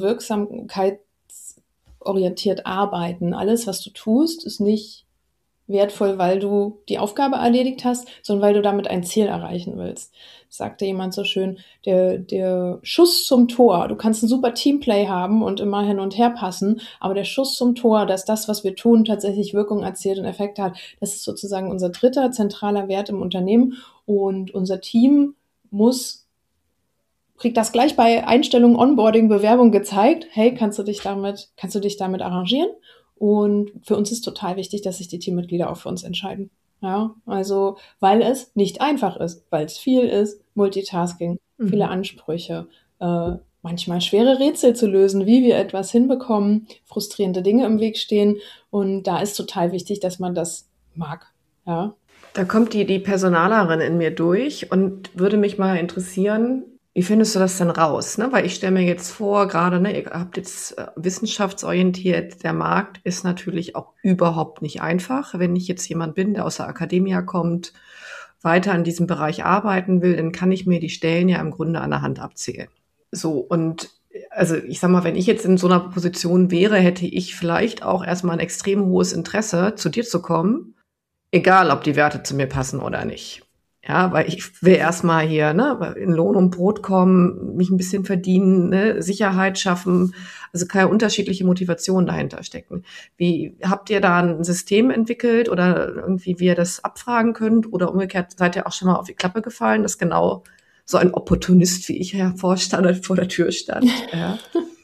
wirksamkeitsorientiert arbeiten. Alles, was du tust, ist nicht wertvoll, weil du die Aufgabe erledigt hast, sondern weil du damit ein Ziel erreichen willst. Sagte jemand so schön, der Schuss zum Tor, du kannst ein super Teamplay haben und immer hin und her passen, aber der Schuss zum Tor, dass das, was wir tun, tatsächlich Wirkung erzielt und Effekte hat, das ist sozusagen unser dritter zentraler Wert im Unternehmen, und unser Team muss kriegt das gleich bei Einstellung, Onboarding, Bewerbung gezeigt. Hey, kannst du dich damit arrangieren? Und für uns ist total wichtig, dass sich die Teammitglieder auch für uns entscheiden. Ja, also, weil es nicht einfach ist, weil es viel ist, Multitasking, viele Mhm. Ansprüche, manchmal schwere Rätsel zu lösen, wie wir etwas hinbekommen, frustrierende Dinge im Weg stehen. Und da ist total wichtig, dass man das mag. Ja. Da kommt die Personalerin in mir durch und würde mich mal interessieren, wie findest du das denn raus, ne? Weil ich stelle mir jetzt vor, grade, ne, ihr habt jetzt, wissenschaftsorientiert, der Markt ist natürlich auch überhaupt nicht einfach. Wenn ich jetzt jemand bin, der aus der Akademia kommt, weiter in diesem Bereich arbeiten will, dann kann ich mir die Stellen ja im Grunde an der Hand abzählen. So, und also ich sage mal, wenn ich jetzt in so einer Position wäre, hätte ich vielleicht auch erst mal 'n extrem hohes Interesse, zu dir zu kommen. Egal, ob die Werte zu mir passen oder nicht. Ja, weil ich will erst mal hier, ne, in Lohn und Brot kommen, mich 'n bisschen verdienen, ne, Sicherheit schaffen. Also, kann ja unterschiedliche Motivationen dahinter stecken. Wie habt ihr da 'n System entwickelt oder irgendwie, wie ihr das abfragen könnt? Oder umgekehrt, seid ihr auch schon mal auf die Klappe gefallen, dass genau so ein Opportunist wie ich hervorstand und vor der Tür stand? Ja.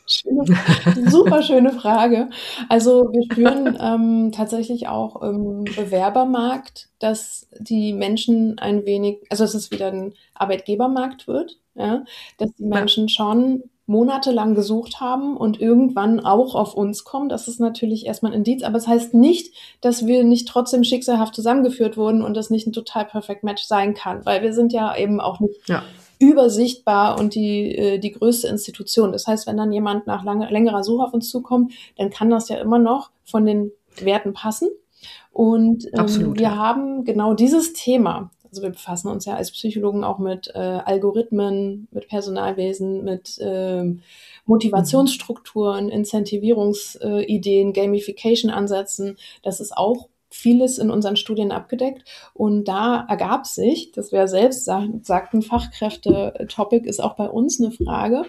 Super schöne Frage. Also wir spüren tatsächlich auch im Bewerbermarkt, dass die Menschen ein wenig, also dass es wieder ein Arbeitgebermarkt wird, ja, dass die Ja. Menschen schon monatelang gesucht haben und irgendwann auch auf uns kommen. Das ist natürlich erstmal ein Indiz, aber es heißt nicht, dass wir nicht trotzdem schicksalhaft zusammengeführt wurden und das nicht ein total perfect Match sein kann, weil wir sind ja eben auch nicht Ja. übersichtbar und die größte Institution. Das heißt, wenn dann jemand nach längerer Suche auf uns zukommt, dann kann das ja immer noch von den Werten passen. Und Absolut, wir ja. haben genau dieses Thema, also wir befassen uns ja als Psychologen auch mit Algorithmen, mit Personalwesen, mit Motivationsstrukturen, Incentivierungsideen, Gamification-Ansätzen. Das ist auch vieles in unseren Studien abgedeckt. Und da ergab sich, dass wir selbst sagten, Fachkräfte-Topic ist auch bei uns eine Frage.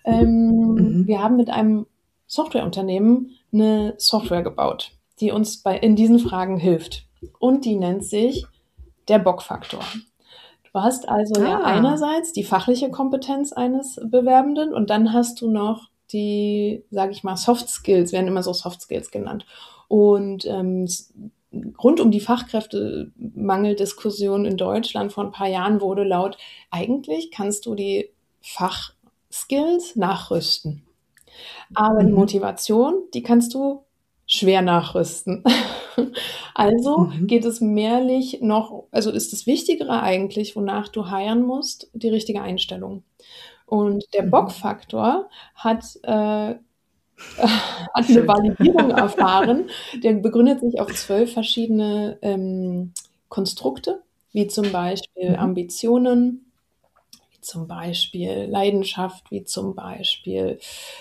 Wir haben mit einem Softwareunternehmen eine Software gebaut, die uns in diesen Fragen hilft. Und die nennt sich der Bock-Faktor. Du hast also ja einerseits die fachliche Kompetenz eines Bewerbenden und dann hast du noch die, sage ich mal, Soft Skills, werden immer so Soft Skills genannt. Und rund um die Fachkräftemangeldiskussion in Deutschland vor ein paar Jahren wurde laut, eigentlich kannst du die Fachskills nachrüsten. Aber die Motivation, die kannst du schwer nachrüsten. Also geht es mehrlich noch, also ist das Wichtigere eigentlich, wonach du hiren musst, die richtige Einstellung. Und der Bock-Faktor hat eine Validierung erfahren. Der begründet sich auf 12 verschiedene Konstrukte, wie zum Beispiel Ambitionen, wie zum Beispiel Leidenschaft, wie zum Beispiel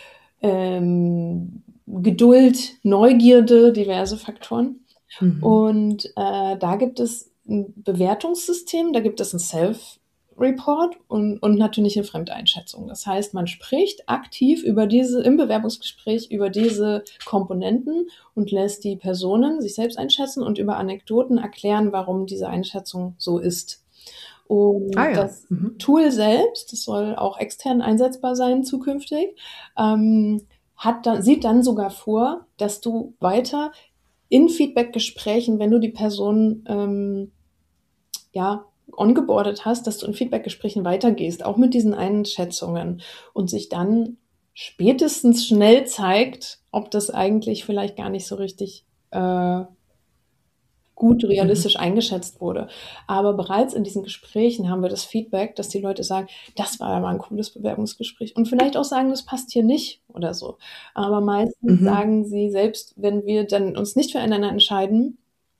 Geduld, Neugierde, diverse Faktoren. Und da gibt es ein Bewertungssystem, da gibt es ein Self-Report und natürlich eine Fremdeinschätzung. Das heißt, man spricht aktiv im Bewerbungsgespräch über diese Komponenten und lässt die Personen sich selbst einschätzen und über Anekdoten erklären, warum diese Einschätzung so ist. Und das Tool selbst, das soll auch extern einsetzbar sein zukünftig, sieht dann sogar vor, dass du weiter in Feedback-Gesprächen, wenn du die Person ongeboardet hast, dass du in Feedback-Gesprächen weitergehst, auch mit diesen Einschätzungen und sich dann spätestens schnell zeigt, ob das eigentlich vielleicht gar nicht so richtig gut realistisch eingeschätzt wurde. Aber bereits in diesen Gesprächen haben wir das Feedback, dass die Leute sagen, das war ja mal ein cooles Bewerbungsgespräch und vielleicht auch sagen, das passt hier nicht oder so. Aber meistens sagen sie selbst, wenn wir dann uns nicht füreinander entscheiden,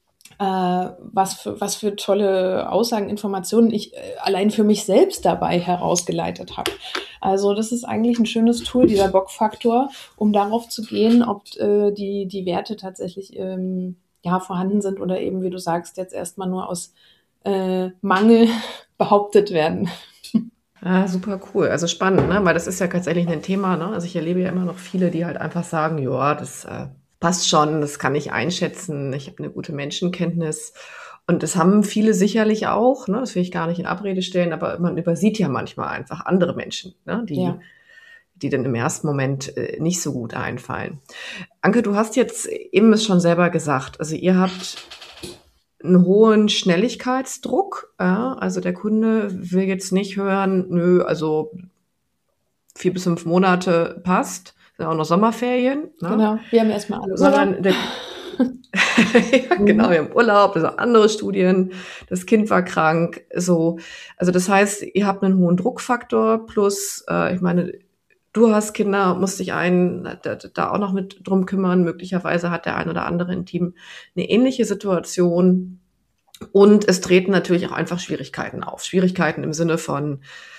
was für tolle Aussagen, Informationen ich allein für mich selbst dabei herausgeleitet habe. Also das ist eigentlich ein schönes Tool, dieser Bock-Faktor, um darauf zu gehen, ob die Werte tatsächlich vorhanden sind oder eben, wie du sagst, jetzt erstmal nur aus Mangel behauptet werden. Ah, super cool. Also spannend, ne? Weil das ist ja tatsächlich ein Thema, ne? Also ich erlebe ja immer noch viele, die halt einfach sagen, ja, das passt schon, das kann ich einschätzen, ich habe eine gute Menschenkenntnis. Und das haben viele sicherlich auch, ne? Das will ich gar nicht in Abrede stellen, aber man übersieht ja manchmal einfach andere Menschen, ne? Die dann im ersten Moment nicht so gut einfallen. Anke, du hast jetzt eben es schon selber gesagt, also ihr habt einen hohen Schnelligkeitsdruck, ja? Also der Kunde will jetzt nicht hören, nö, also 4 bis 5 Monate passt, sind auch noch Sommerferien. Ne? Genau, wir haben erstmal alle Urlaub. Ja, genau, wir haben Urlaub, das sind auch andere Studien, das Kind war krank, so. Also das heißt, ihr habt einen hohen Druckfaktor plus, ich meine, du hast Kinder, musst dich da auch noch mit drum kümmern. Möglicherweise hat der ein oder andere im Team eine ähnliche Situation. Und es treten natürlich auch einfach Schwierigkeiten auf. Schwierigkeiten im Sinne von,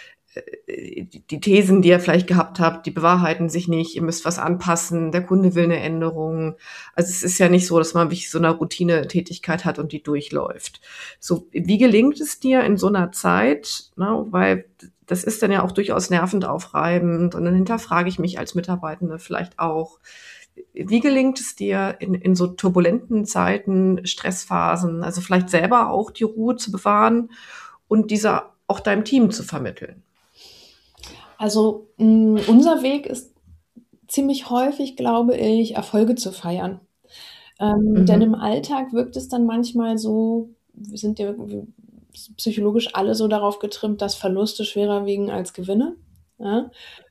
die Thesen, die ihr vielleicht gehabt habt, die bewahrheiten sich nicht, ihr müsst was anpassen, der Kunde will eine Änderung. Also es ist ja nicht so, dass man wirklich so eine Routine-Tätigkeit hat und die durchläuft. So, wie gelingt es dir in so einer Zeit, ne, weil das ist dann ja auch durchaus nervend aufreibend und dann hinterfrage ich mich als Mitarbeitende vielleicht auch, wie gelingt es dir in so turbulenten Zeiten, Stressphasen, also vielleicht selber auch die Ruhe zu bewahren und diese auch deinem Team zu vermitteln? Also unser Weg ist ziemlich häufig, glaube ich, Erfolge zu feiern. Denn im Alltag wirkt es dann manchmal so, wir sind ja psychologisch alle so darauf getrimmt, dass Verluste schwerer wiegen als Gewinne. Ja?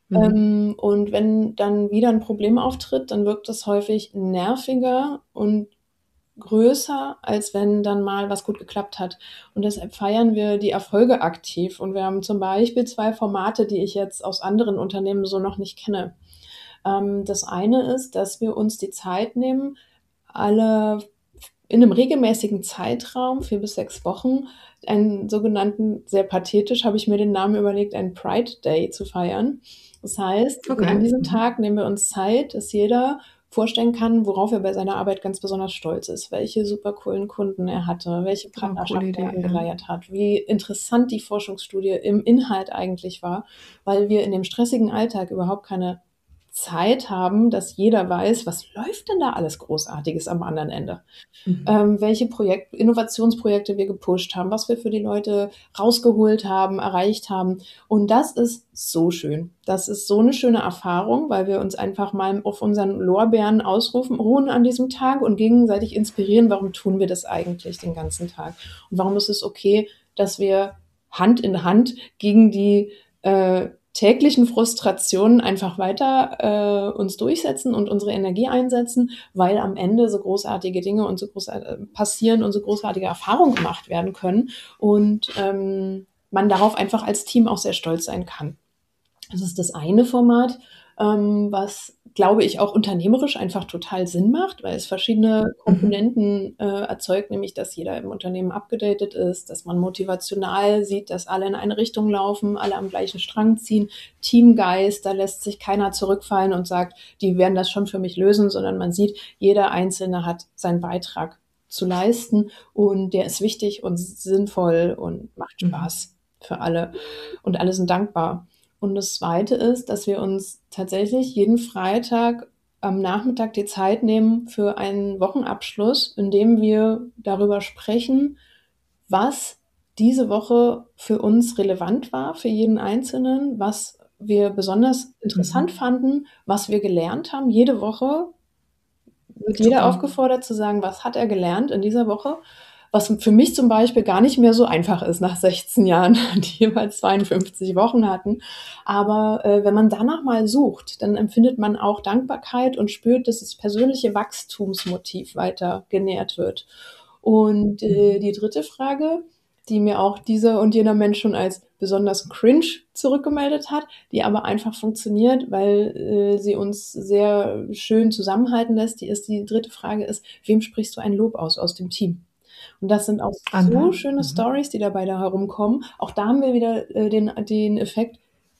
Und wenn dann wieder ein Problem auftritt, dann wirkt das häufig nerviger und größer, als wenn dann mal was gut geklappt hat. Und deshalb feiern wir die Erfolge aktiv. Und wir haben zum Beispiel 2 Formate, die ich jetzt aus anderen Unternehmen so noch nicht kenne. Das eine ist, dass wir uns die Zeit nehmen, alle in einem regelmäßigen Zeitraum, 4 bis 6 Wochen, einen sogenannten, sehr pathetisch habe ich mir den Namen überlegt, einen Pride Day zu feiern. Das heißt, an diesem Tag nehmen wir uns Zeit, dass jeder vorstellen kann, worauf er bei seiner Arbeit ganz besonders stolz ist, welche super coolen Kunden er hatte, welche Partnerschaften er angeleiert hat, wie interessant die Forschungsstudie im Inhalt eigentlich war, weil wir in dem stressigen Alltag überhaupt keine Zeit haben, dass jeder weiß, was läuft denn da alles Großartiges am anderen Ende? Welche Innovationsprojekte wir gepusht haben, was wir für die Leute rausgeholt haben, erreicht haben. Und das ist so schön. Das ist so eine schöne Erfahrung, weil wir uns einfach mal auf unseren Lorbeeren ruhen an diesem Tag und gegenseitig inspirieren, warum tun wir das eigentlich den ganzen Tag? Und warum ist es okay, dass wir Hand in Hand gegen die täglichen Frustrationen einfach weiter uns durchsetzen und unsere Energie einsetzen, weil am Ende so großartige Dinge und so passieren und so großartige Erfahrungen gemacht werden können und man darauf einfach als Team auch sehr stolz sein kann. Das ist das eine Format, was, glaube ich, auch unternehmerisch einfach total Sinn macht, weil es verschiedene Komponenten erzeugt, nämlich dass jeder im Unternehmen abgedatet ist, dass man motivational sieht, dass alle in eine Richtung laufen, alle am gleichen Strang ziehen, Teamgeist, da lässt sich keiner zurückfallen und sagt, die werden das schon für mich lösen, sondern man sieht, jeder Einzelne hat seinen Beitrag zu leisten und der ist wichtig und sinnvoll und macht Spaß für alle und alle sind dankbar. Und das Zweite ist, dass wir uns tatsächlich jeden Freitag am Nachmittag die Zeit nehmen für einen Wochenabschluss, in dem wir darüber sprechen, was diese Woche für uns relevant war, für jeden Einzelnen, was wir besonders interessant fanden, was wir gelernt haben. Jede Woche wird jeder aufgefordert zu sagen, was hat er gelernt in dieser Woche, was für mich zum Beispiel gar nicht mehr so einfach ist nach 16 Jahren, die jeweils 52 Wochen hatten. Aber wenn man danach mal sucht, dann empfindet man auch Dankbarkeit und spürt, dass das persönliche Wachstumsmotiv weiter genährt wird. Und die dritte Frage, die mir auch dieser und jener Mensch schon als besonders cringe zurückgemeldet hat, die aber einfach funktioniert, weil sie uns sehr schön zusammenhalten lässt. Die dritte Frage ist, wem sprichst du ein Lob aus dem Team? Und das sind auch so schöne Stories, die dabei da herumkommen. Auch da haben wir wieder den Effekt,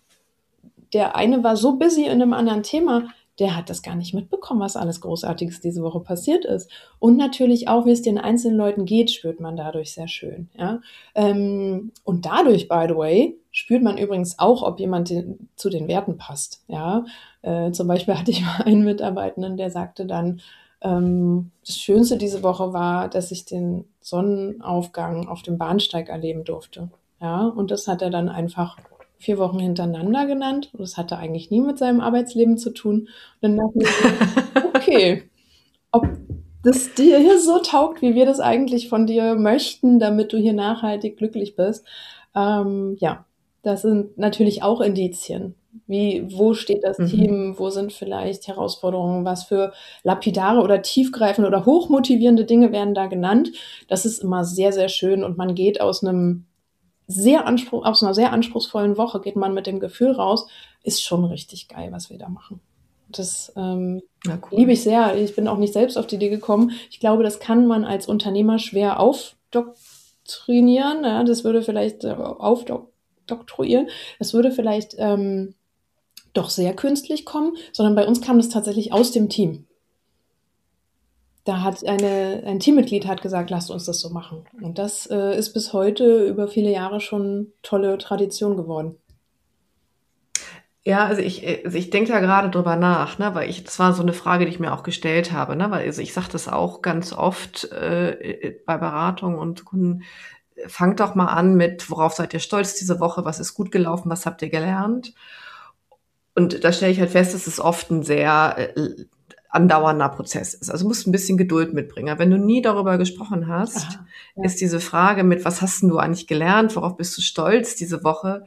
der eine war so busy in einem anderen Thema, der hat das gar nicht mitbekommen, was alles Großartiges diese Woche passiert ist. Und natürlich auch, wie es den einzelnen Leuten geht, spürt man dadurch sehr schön. Ja? Und dadurch, by the way, spürt man übrigens auch, ob jemand zu den Werten passt. Ja? Zum Beispiel hatte ich mal einen Mitarbeitenden, der sagte dann, das Schönste diese Woche war, dass ich den Sonnenaufgang auf dem Bahnsteig erleben durfte. Ja, und das hat er dann einfach 4 Wochen hintereinander genannt. Und das hatte eigentlich nie mit seinem Arbeitsleben zu tun. Und dann dachte ich, okay, ob das dir hier so taugt, wie wir das eigentlich von dir möchten, damit du hier nachhaltig glücklich bist. Ja, das sind natürlich auch Indizien. Wo steht das Team? Wo sind vielleicht Herausforderungen? Was für lapidare oder tiefgreifende oder hochmotivierende Dinge werden da genannt? Das ist immer sehr, sehr schön und man geht aus einer sehr anspruchsvollen Woche geht man mit dem Gefühl raus, ist schon richtig geil, was wir da machen. Das liebe ich sehr. Ich bin auch nicht selbst auf die Idee gekommen. Ich glaube, das kann man als Unternehmer schwer aufdoktrinieren. Ja, das würde vielleicht aufdoktroyieren. Das würde vielleicht doch sehr künstlich kommen, sondern bei uns kam das tatsächlich aus dem Team. Da hat ein Teammitglied hat gesagt, lasst uns das so machen. Und das ist bis heute über viele Jahre schon tolle Tradition geworden. Ja, also ich denke da gerade drüber nach, ne, weil das war so eine Frage, die ich mir auch gestellt habe, ne, weil also ich sage das auch ganz oft bei Beratungen und Kunden, fangt doch mal an mit, worauf seid ihr stolz diese Woche, was ist gut gelaufen, was habt ihr gelernt? Und da stelle ich halt fest, dass es oft ein sehr andauernder Prozess ist. Also musst ein bisschen Geduld mitbringen. Wenn du nie darüber gesprochen hast, Aha, ja. ist diese Frage mit, was hast denn du eigentlich gelernt, worauf bist du stolz diese Woche,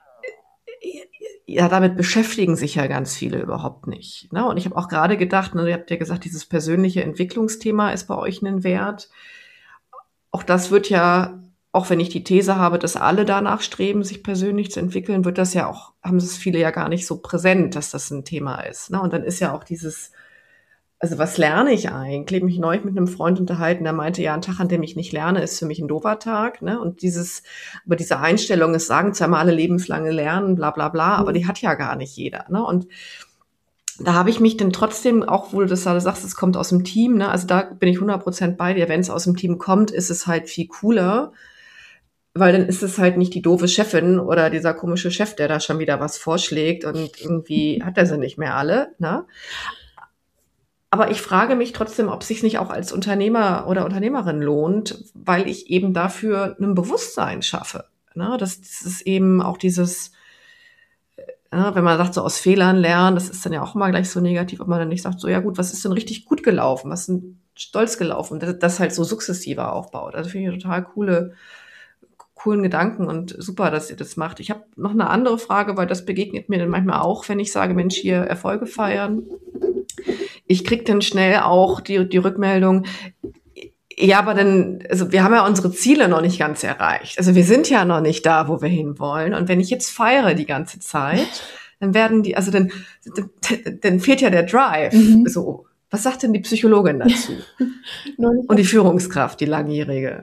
ja, damit beschäftigen sich ja ganz viele überhaupt nicht. Ne? Und ich habe auch gerade gedacht, ne, ihr habt ja gesagt, dieses persönliche Entwicklungsthema ist bei euch ein Wert. Auch das wird ja, auch wenn ich die These habe, dass alle danach streben, sich persönlich zu entwickeln, wird das ja auch, haben es viele ja gar nicht so präsent, dass das ein Thema ist. Ne? Und dann ist ja auch dieses, also was lerne ich eigentlich? Ich habe mich neulich mit einem Freund unterhalten, der meinte, ja, ein Tag, an dem ich nicht lerne, ist für mich ein doofer Tag. Ne? Und aber diese Einstellung, es sagen zwar mal alle lebenslange Lernen, bla bla bla, aber die hat ja gar nicht jeder. Ne? Und da habe ich mich dann trotzdem, auch wo du das gerade sagst, es kommt aus dem Team, ne? Also da bin ich 100% bei dir. Wenn es aus dem Team kommt, ist es halt viel cooler, weil dann ist es halt nicht die doofe Chefin oder dieser komische Chef, der da schon wieder was vorschlägt und irgendwie hat er sie nicht mehr alle. Ne? Aber ich frage mich trotzdem, ob es sich nicht auch als Unternehmer oder Unternehmerin lohnt, weil ich eben dafür ein Bewusstsein schaffe. Ne? Das ist eben auch dieses, ja, wenn man sagt, so aus Fehlern lernen, das ist dann ja auch immer gleich so negativ, ob man dann nicht sagt, so ja gut, was ist denn richtig gut gelaufen, was ist denn stolz gelaufen und das halt so sukzessiver aufbaut. Also finde ich total coolen Gedanken und super, dass ihr das macht. Ich habe noch eine andere Frage, weil das begegnet mir dann manchmal auch, wenn ich sage, Mensch, hier Erfolge feiern. Ich krieg dann schnell auch die Rückmeldung, ja, aber dann, also wir haben ja unsere Ziele noch nicht ganz erreicht. Also wir sind ja noch nicht da, wo wir hinwollen. Und wenn ich jetzt feiere die ganze Zeit, dann werden die, also dann fehlt ja der Drive. So, was sagt denn die Psychologin dazu? Und die Führungskraft, die langjährige.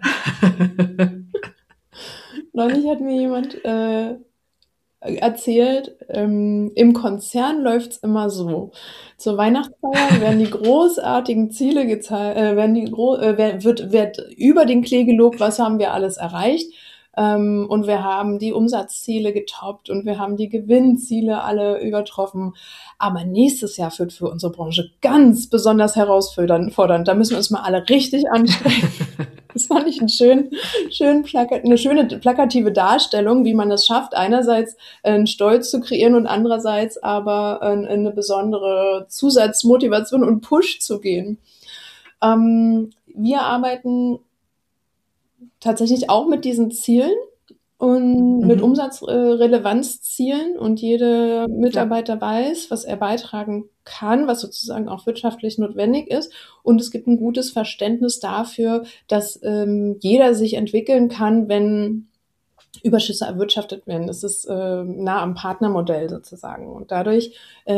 Neulich hat mir jemand erzählt, im Konzern läuft's immer so. Zur Weihnachtsfeier werden die großartigen Ziele gezeigt, wird über den Klee gelobt, was haben wir alles erreicht. Und wir haben die Umsatzziele getoppt und wir haben die Gewinnziele alle übertroffen. Aber nächstes Jahr wird für unsere Branche ganz besonders herausfordernd. Da müssen wir uns mal alle richtig anstrengen. Das fand ich eine schöne plakative Darstellung, wie man es schafft, einerseits einen Stolz zu kreieren und andererseits aber eine besondere Zusatzmotivation und Push zu gehen. Wir arbeiten tatsächlich auch mit diesen Zielen und mit Umsatzrelevanzzielen und jeder Mitarbeiter weiß, was er beitragen kann, was sozusagen auch wirtschaftlich notwendig ist. Und es gibt ein gutes Verständnis dafür, dass jeder sich entwickeln kann, wenn Überschüsse erwirtschaftet werden. Das ist nah am Partnermodell sozusagen. Und dadurch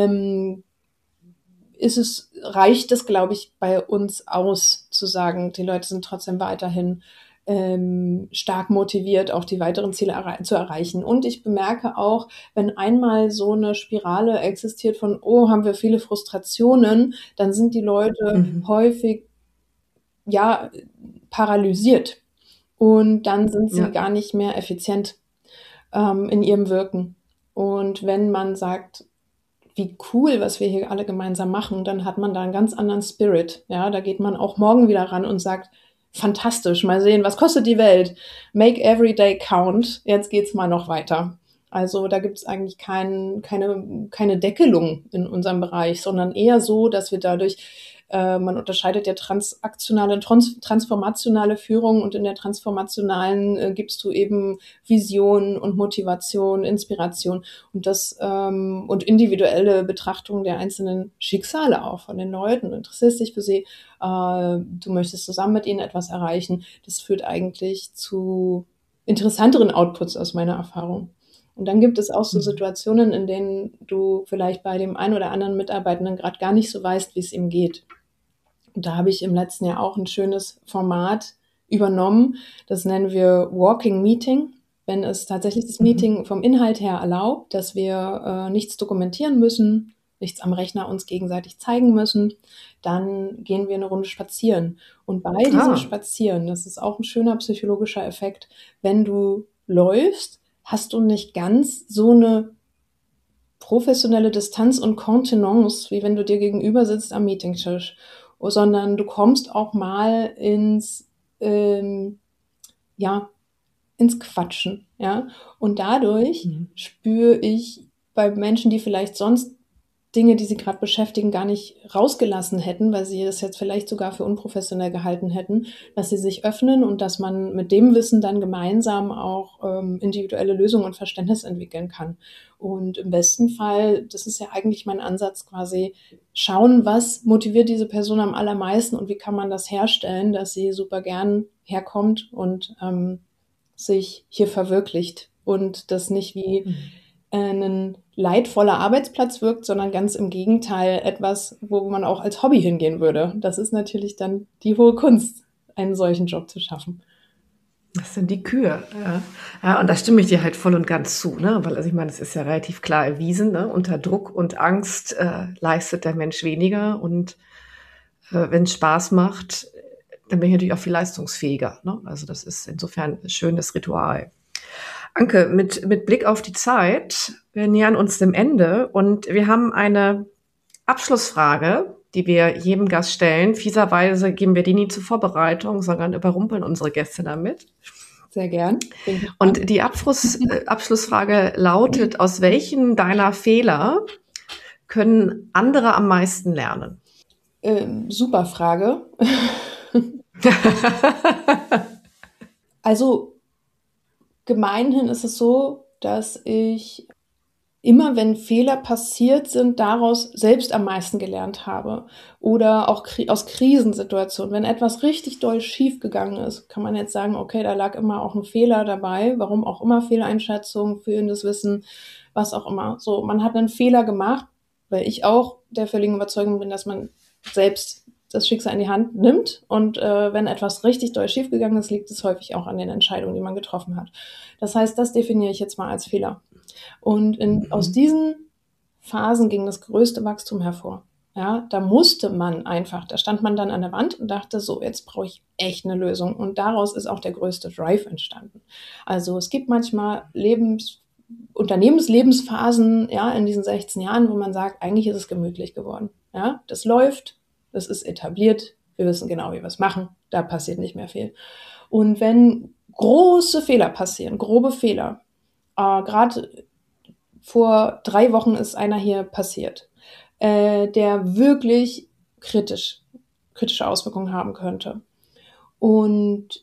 reicht es, glaube ich, bei uns aus, zu sagen, die Leute sind trotzdem weiterhin stark motiviert, auch die weiteren Ziele zu erreichen. Und ich bemerke auch, wenn einmal so eine Spirale existiert von, oh, haben wir viele Frustrationen, dann sind die Leute häufig, ja, paralysiert. Und dann sind sie gar nicht mehr effizient in ihrem Wirken. Und wenn man sagt, wie cool, was wir hier alle gemeinsam machen, dann hat man da einen ganz anderen Spirit. Ja, da geht man auch morgen wieder ran und sagt, fantastisch, mal sehen, was kostet die Welt? Make every day count. Jetzt geht's mal noch weiter. Also da gibt's eigentlich keine Deckelung in unserem Bereich, sondern eher so, dass wir dadurch, man unterscheidet ja transaktionale und transformationale Führung und in der transformationalen gibst du eben Vision und Motivation, Inspiration und und individuelle Betrachtung der einzelnen Schicksale auch von den Leuten. Du interessierst dich für sie, du möchtest zusammen mit ihnen etwas erreichen. Das führt eigentlich zu interessanteren Outputs aus meiner Erfahrung. Und dann gibt es auch so Situationen, in denen du vielleicht bei dem einen oder anderen Mitarbeitenden gerade gar nicht so weißt, wie es ihm geht. Und da habe ich im letzten Jahr auch ein schönes Format übernommen. Das nennen wir Walking Meeting. Wenn es tatsächlich das Meeting vom Inhalt her erlaubt, dass wir nichts dokumentieren müssen, nichts am Rechner uns gegenseitig zeigen müssen, dann gehen wir eine Runde spazieren. Und bei diesem Spazieren, das ist auch ein schöner psychologischer Effekt, wenn du läufst, hast du nicht ganz so eine professionelle Distanz und Kontenance, wie wenn du dir gegenüber sitzt am Meetingtisch, sondern du kommst auch mal ins Quatschen, ja. Und dadurch spüre ich bei Menschen, die vielleicht sonst Dinge, die sie gerade beschäftigen, gar nicht rausgelassen hätten, weil sie das jetzt vielleicht sogar für unprofessionell gehalten hätten, dass sie sich öffnen und dass man mit dem Wissen dann gemeinsam auch individuelle Lösungen und Verständnis entwickeln kann. Und im besten Fall, das ist ja eigentlich mein Ansatz, quasi schauen, was motiviert diese Person am allermeisten und wie kann man das herstellen, dass sie super gern herkommt und sich hier verwirklicht und das nicht wie ein leidvoller Arbeitsplatz wirkt, sondern ganz im Gegenteil etwas, wo man auch als Hobby hingehen würde. Das ist natürlich dann die hohe Kunst, einen solchen Job zu schaffen. Das sind die Kühe, ja. Ja, und da stimme ich dir halt voll und ganz zu, ne? Weil, also ich meine, es ist ja relativ klar erwiesen, ne? Unter Druck und Angst leistet der Mensch weniger und wenn es Spaß macht, dann bin ich natürlich auch viel leistungsfähiger, ne? Also das ist insofern ein schönes Ritual. Anke, mit Blick auf die Zeit, wir nähern uns dem Ende und wir haben eine Abschlussfrage, die wir jedem Gast stellen. Fieserweise geben wir die nie zur Vorbereitung, sondern überrumpeln unsere Gäste damit. Sehr gern. Und die Abschlussfrage lautet, aus welchen deiner Fehler können andere am meisten lernen? Super Frage. Also gemeinhin ist es so, dass ich immer, wenn Fehler passiert sind, daraus selbst am meisten gelernt habe. Oder auch aus Krisensituationen. Wenn etwas richtig doll schief gegangen ist, kann man jetzt sagen, okay, da lag immer auch ein Fehler dabei. Warum auch immer, Fehleinschätzung, fehlendes Wissen, was auch immer. So, man hat einen Fehler gemacht, weil ich auch der völligen Überzeugung bin, dass man selbst das Schicksal in die Hand nimmt. Und wenn etwas richtig doll schiefgegangen ist, liegt es häufig auch an den Entscheidungen, die man getroffen hat. Das heißt, das definiere ich jetzt mal als Fehler. Und aus diesen Phasen ging das größte Wachstum hervor. Ja, da musste man einfach, da stand man dann an der Wand und dachte, so, jetzt brauche ich echt eine Lösung. Und daraus ist auch der größte Drive entstanden. Also es gibt manchmal Unternehmenslebensphasen, ja, in diesen 16 Jahren, wo man sagt, eigentlich ist es gemütlich geworden. Ja, das läuft, das ist etabliert, wir wissen genau, wie wir es machen, da passiert nicht mehr viel. Und wenn große Fehler passieren, grobe Fehler, gerade vor 3 Wochen ist einer hier passiert, der wirklich kritische Auswirkungen haben könnte. Und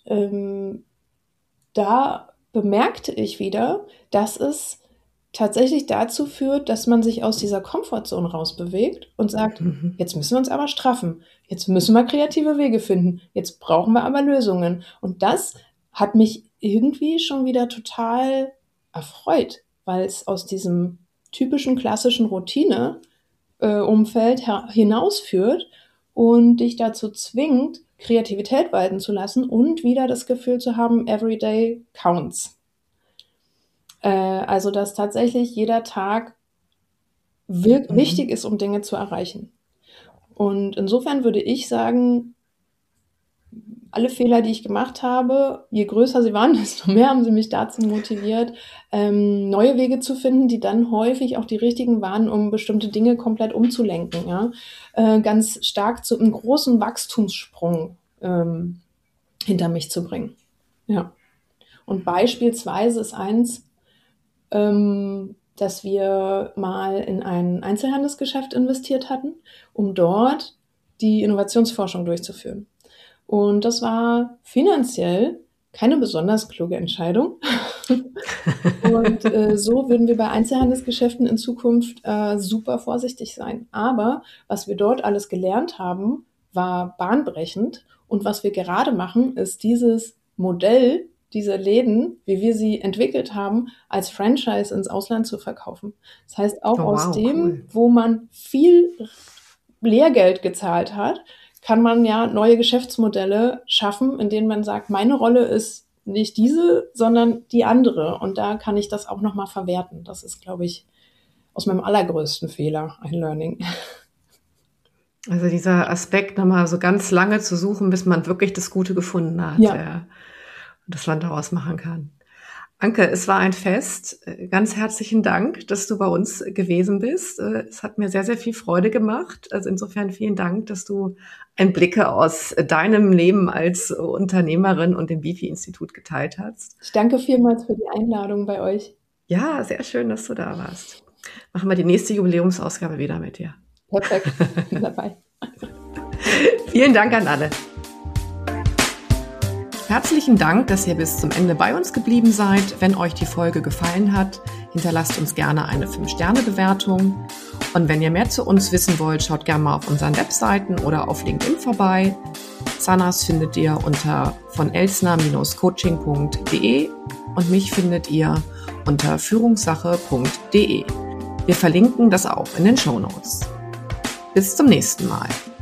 da bemerkte ich wieder, dass es tatsächlich dazu führt, dass man sich aus dieser Komfortzone rausbewegt und sagt, jetzt müssen wir uns aber straffen, jetzt müssen wir kreative Wege finden, jetzt brauchen wir aber Lösungen. Und das hat mich irgendwie schon wieder total erfreut, weil es aus diesem typischen klassischen Routine-Umfeld hinausführt und dich dazu zwingt, Kreativität walten zu lassen und wieder das Gefühl zu haben, every day counts. Also, dass tatsächlich jeder Tag wichtig ist, um Dinge zu erreichen. Und insofern würde ich sagen, alle Fehler, die ich gemacht habe, je größer sie waren, desto mehr haben sie mich dazu motiviert, neue Wege zu finden, die dann häufig auch die richtigen waren, um bestimmte Dinge komplett umzulenken. Ja? Ganz stark zu einem großen Wachstumssprung hinter mich zu bringen. Ja. Und beispielsweise ist eins, dass wir mal in ein Einzelhandelsgeschäft investiert hatten, um dort die Innovationsforschung durchzuführen. Und das war finanziell keine besonders kluge Entscheidung. Und so würden wir bei Einzelhandelsgeschäften in Zukunft super vorsichtig sein. Aber was wir dort alles gelernt haben, war bahnbrechend. Und was wir gerade machen, ist dieses Modell, diese Läden, wie wir sie entwickelt haben, als Franchise ins Ausland zu verkaufen. Das heißt, auch aus dem, cool, wo man viel Lehrgeld gezahlt hat, kann man ja neue Geschäftsmodelle schaffen, in denen man sagt, meine Rolle ist nicht diese, sondern die andere. Und da kann ich das auch nochmal verwerten. Das ist, glaube ich, aus meinem allergrößten Fehler ein Learning. Also dieser Aspekt, nochmal so ganz lange zu suchen, bis man wirklich das Gute gefunden hat. Ja. Und das man daraus machen kann. Anke, es war ein Fest. Ganz herzlichen Dank, dass du bei uns gewesen bist. Es hat mir sehr, sehr viel Freude gemacht. Also insofern vielen Dank, dass du Einblicke aus deinem Leben als Unternehmerin und dem Bifi-Institut geteilt hast. Ich danke vielmals für die Einladung bei euch. Ja, sehr schön, dass du da warst. Machen wir die nächste Jubiläumsausgabe wieder mit dir. Perfekt, dabei. Vielen Dank an alle. Herzlichen Dank, dass ihr bis zum Ende bei uns geblieben seid. Wenn euch die Folge gefallen hat, hinterlasst uns gerne eine 5-Sterne-Bewertung. Und wenn ihr mehr zu uns wissen wollt, schaut gerne mal auf unseren Webseiten oder auf LinkedIn vorbei. Zanas findet ihr unter von elsner-coaching.de und mich findet ihr unter führungssache.de. Wir verlinken das auch in den Shownotes. Bis zum nächsten Mal.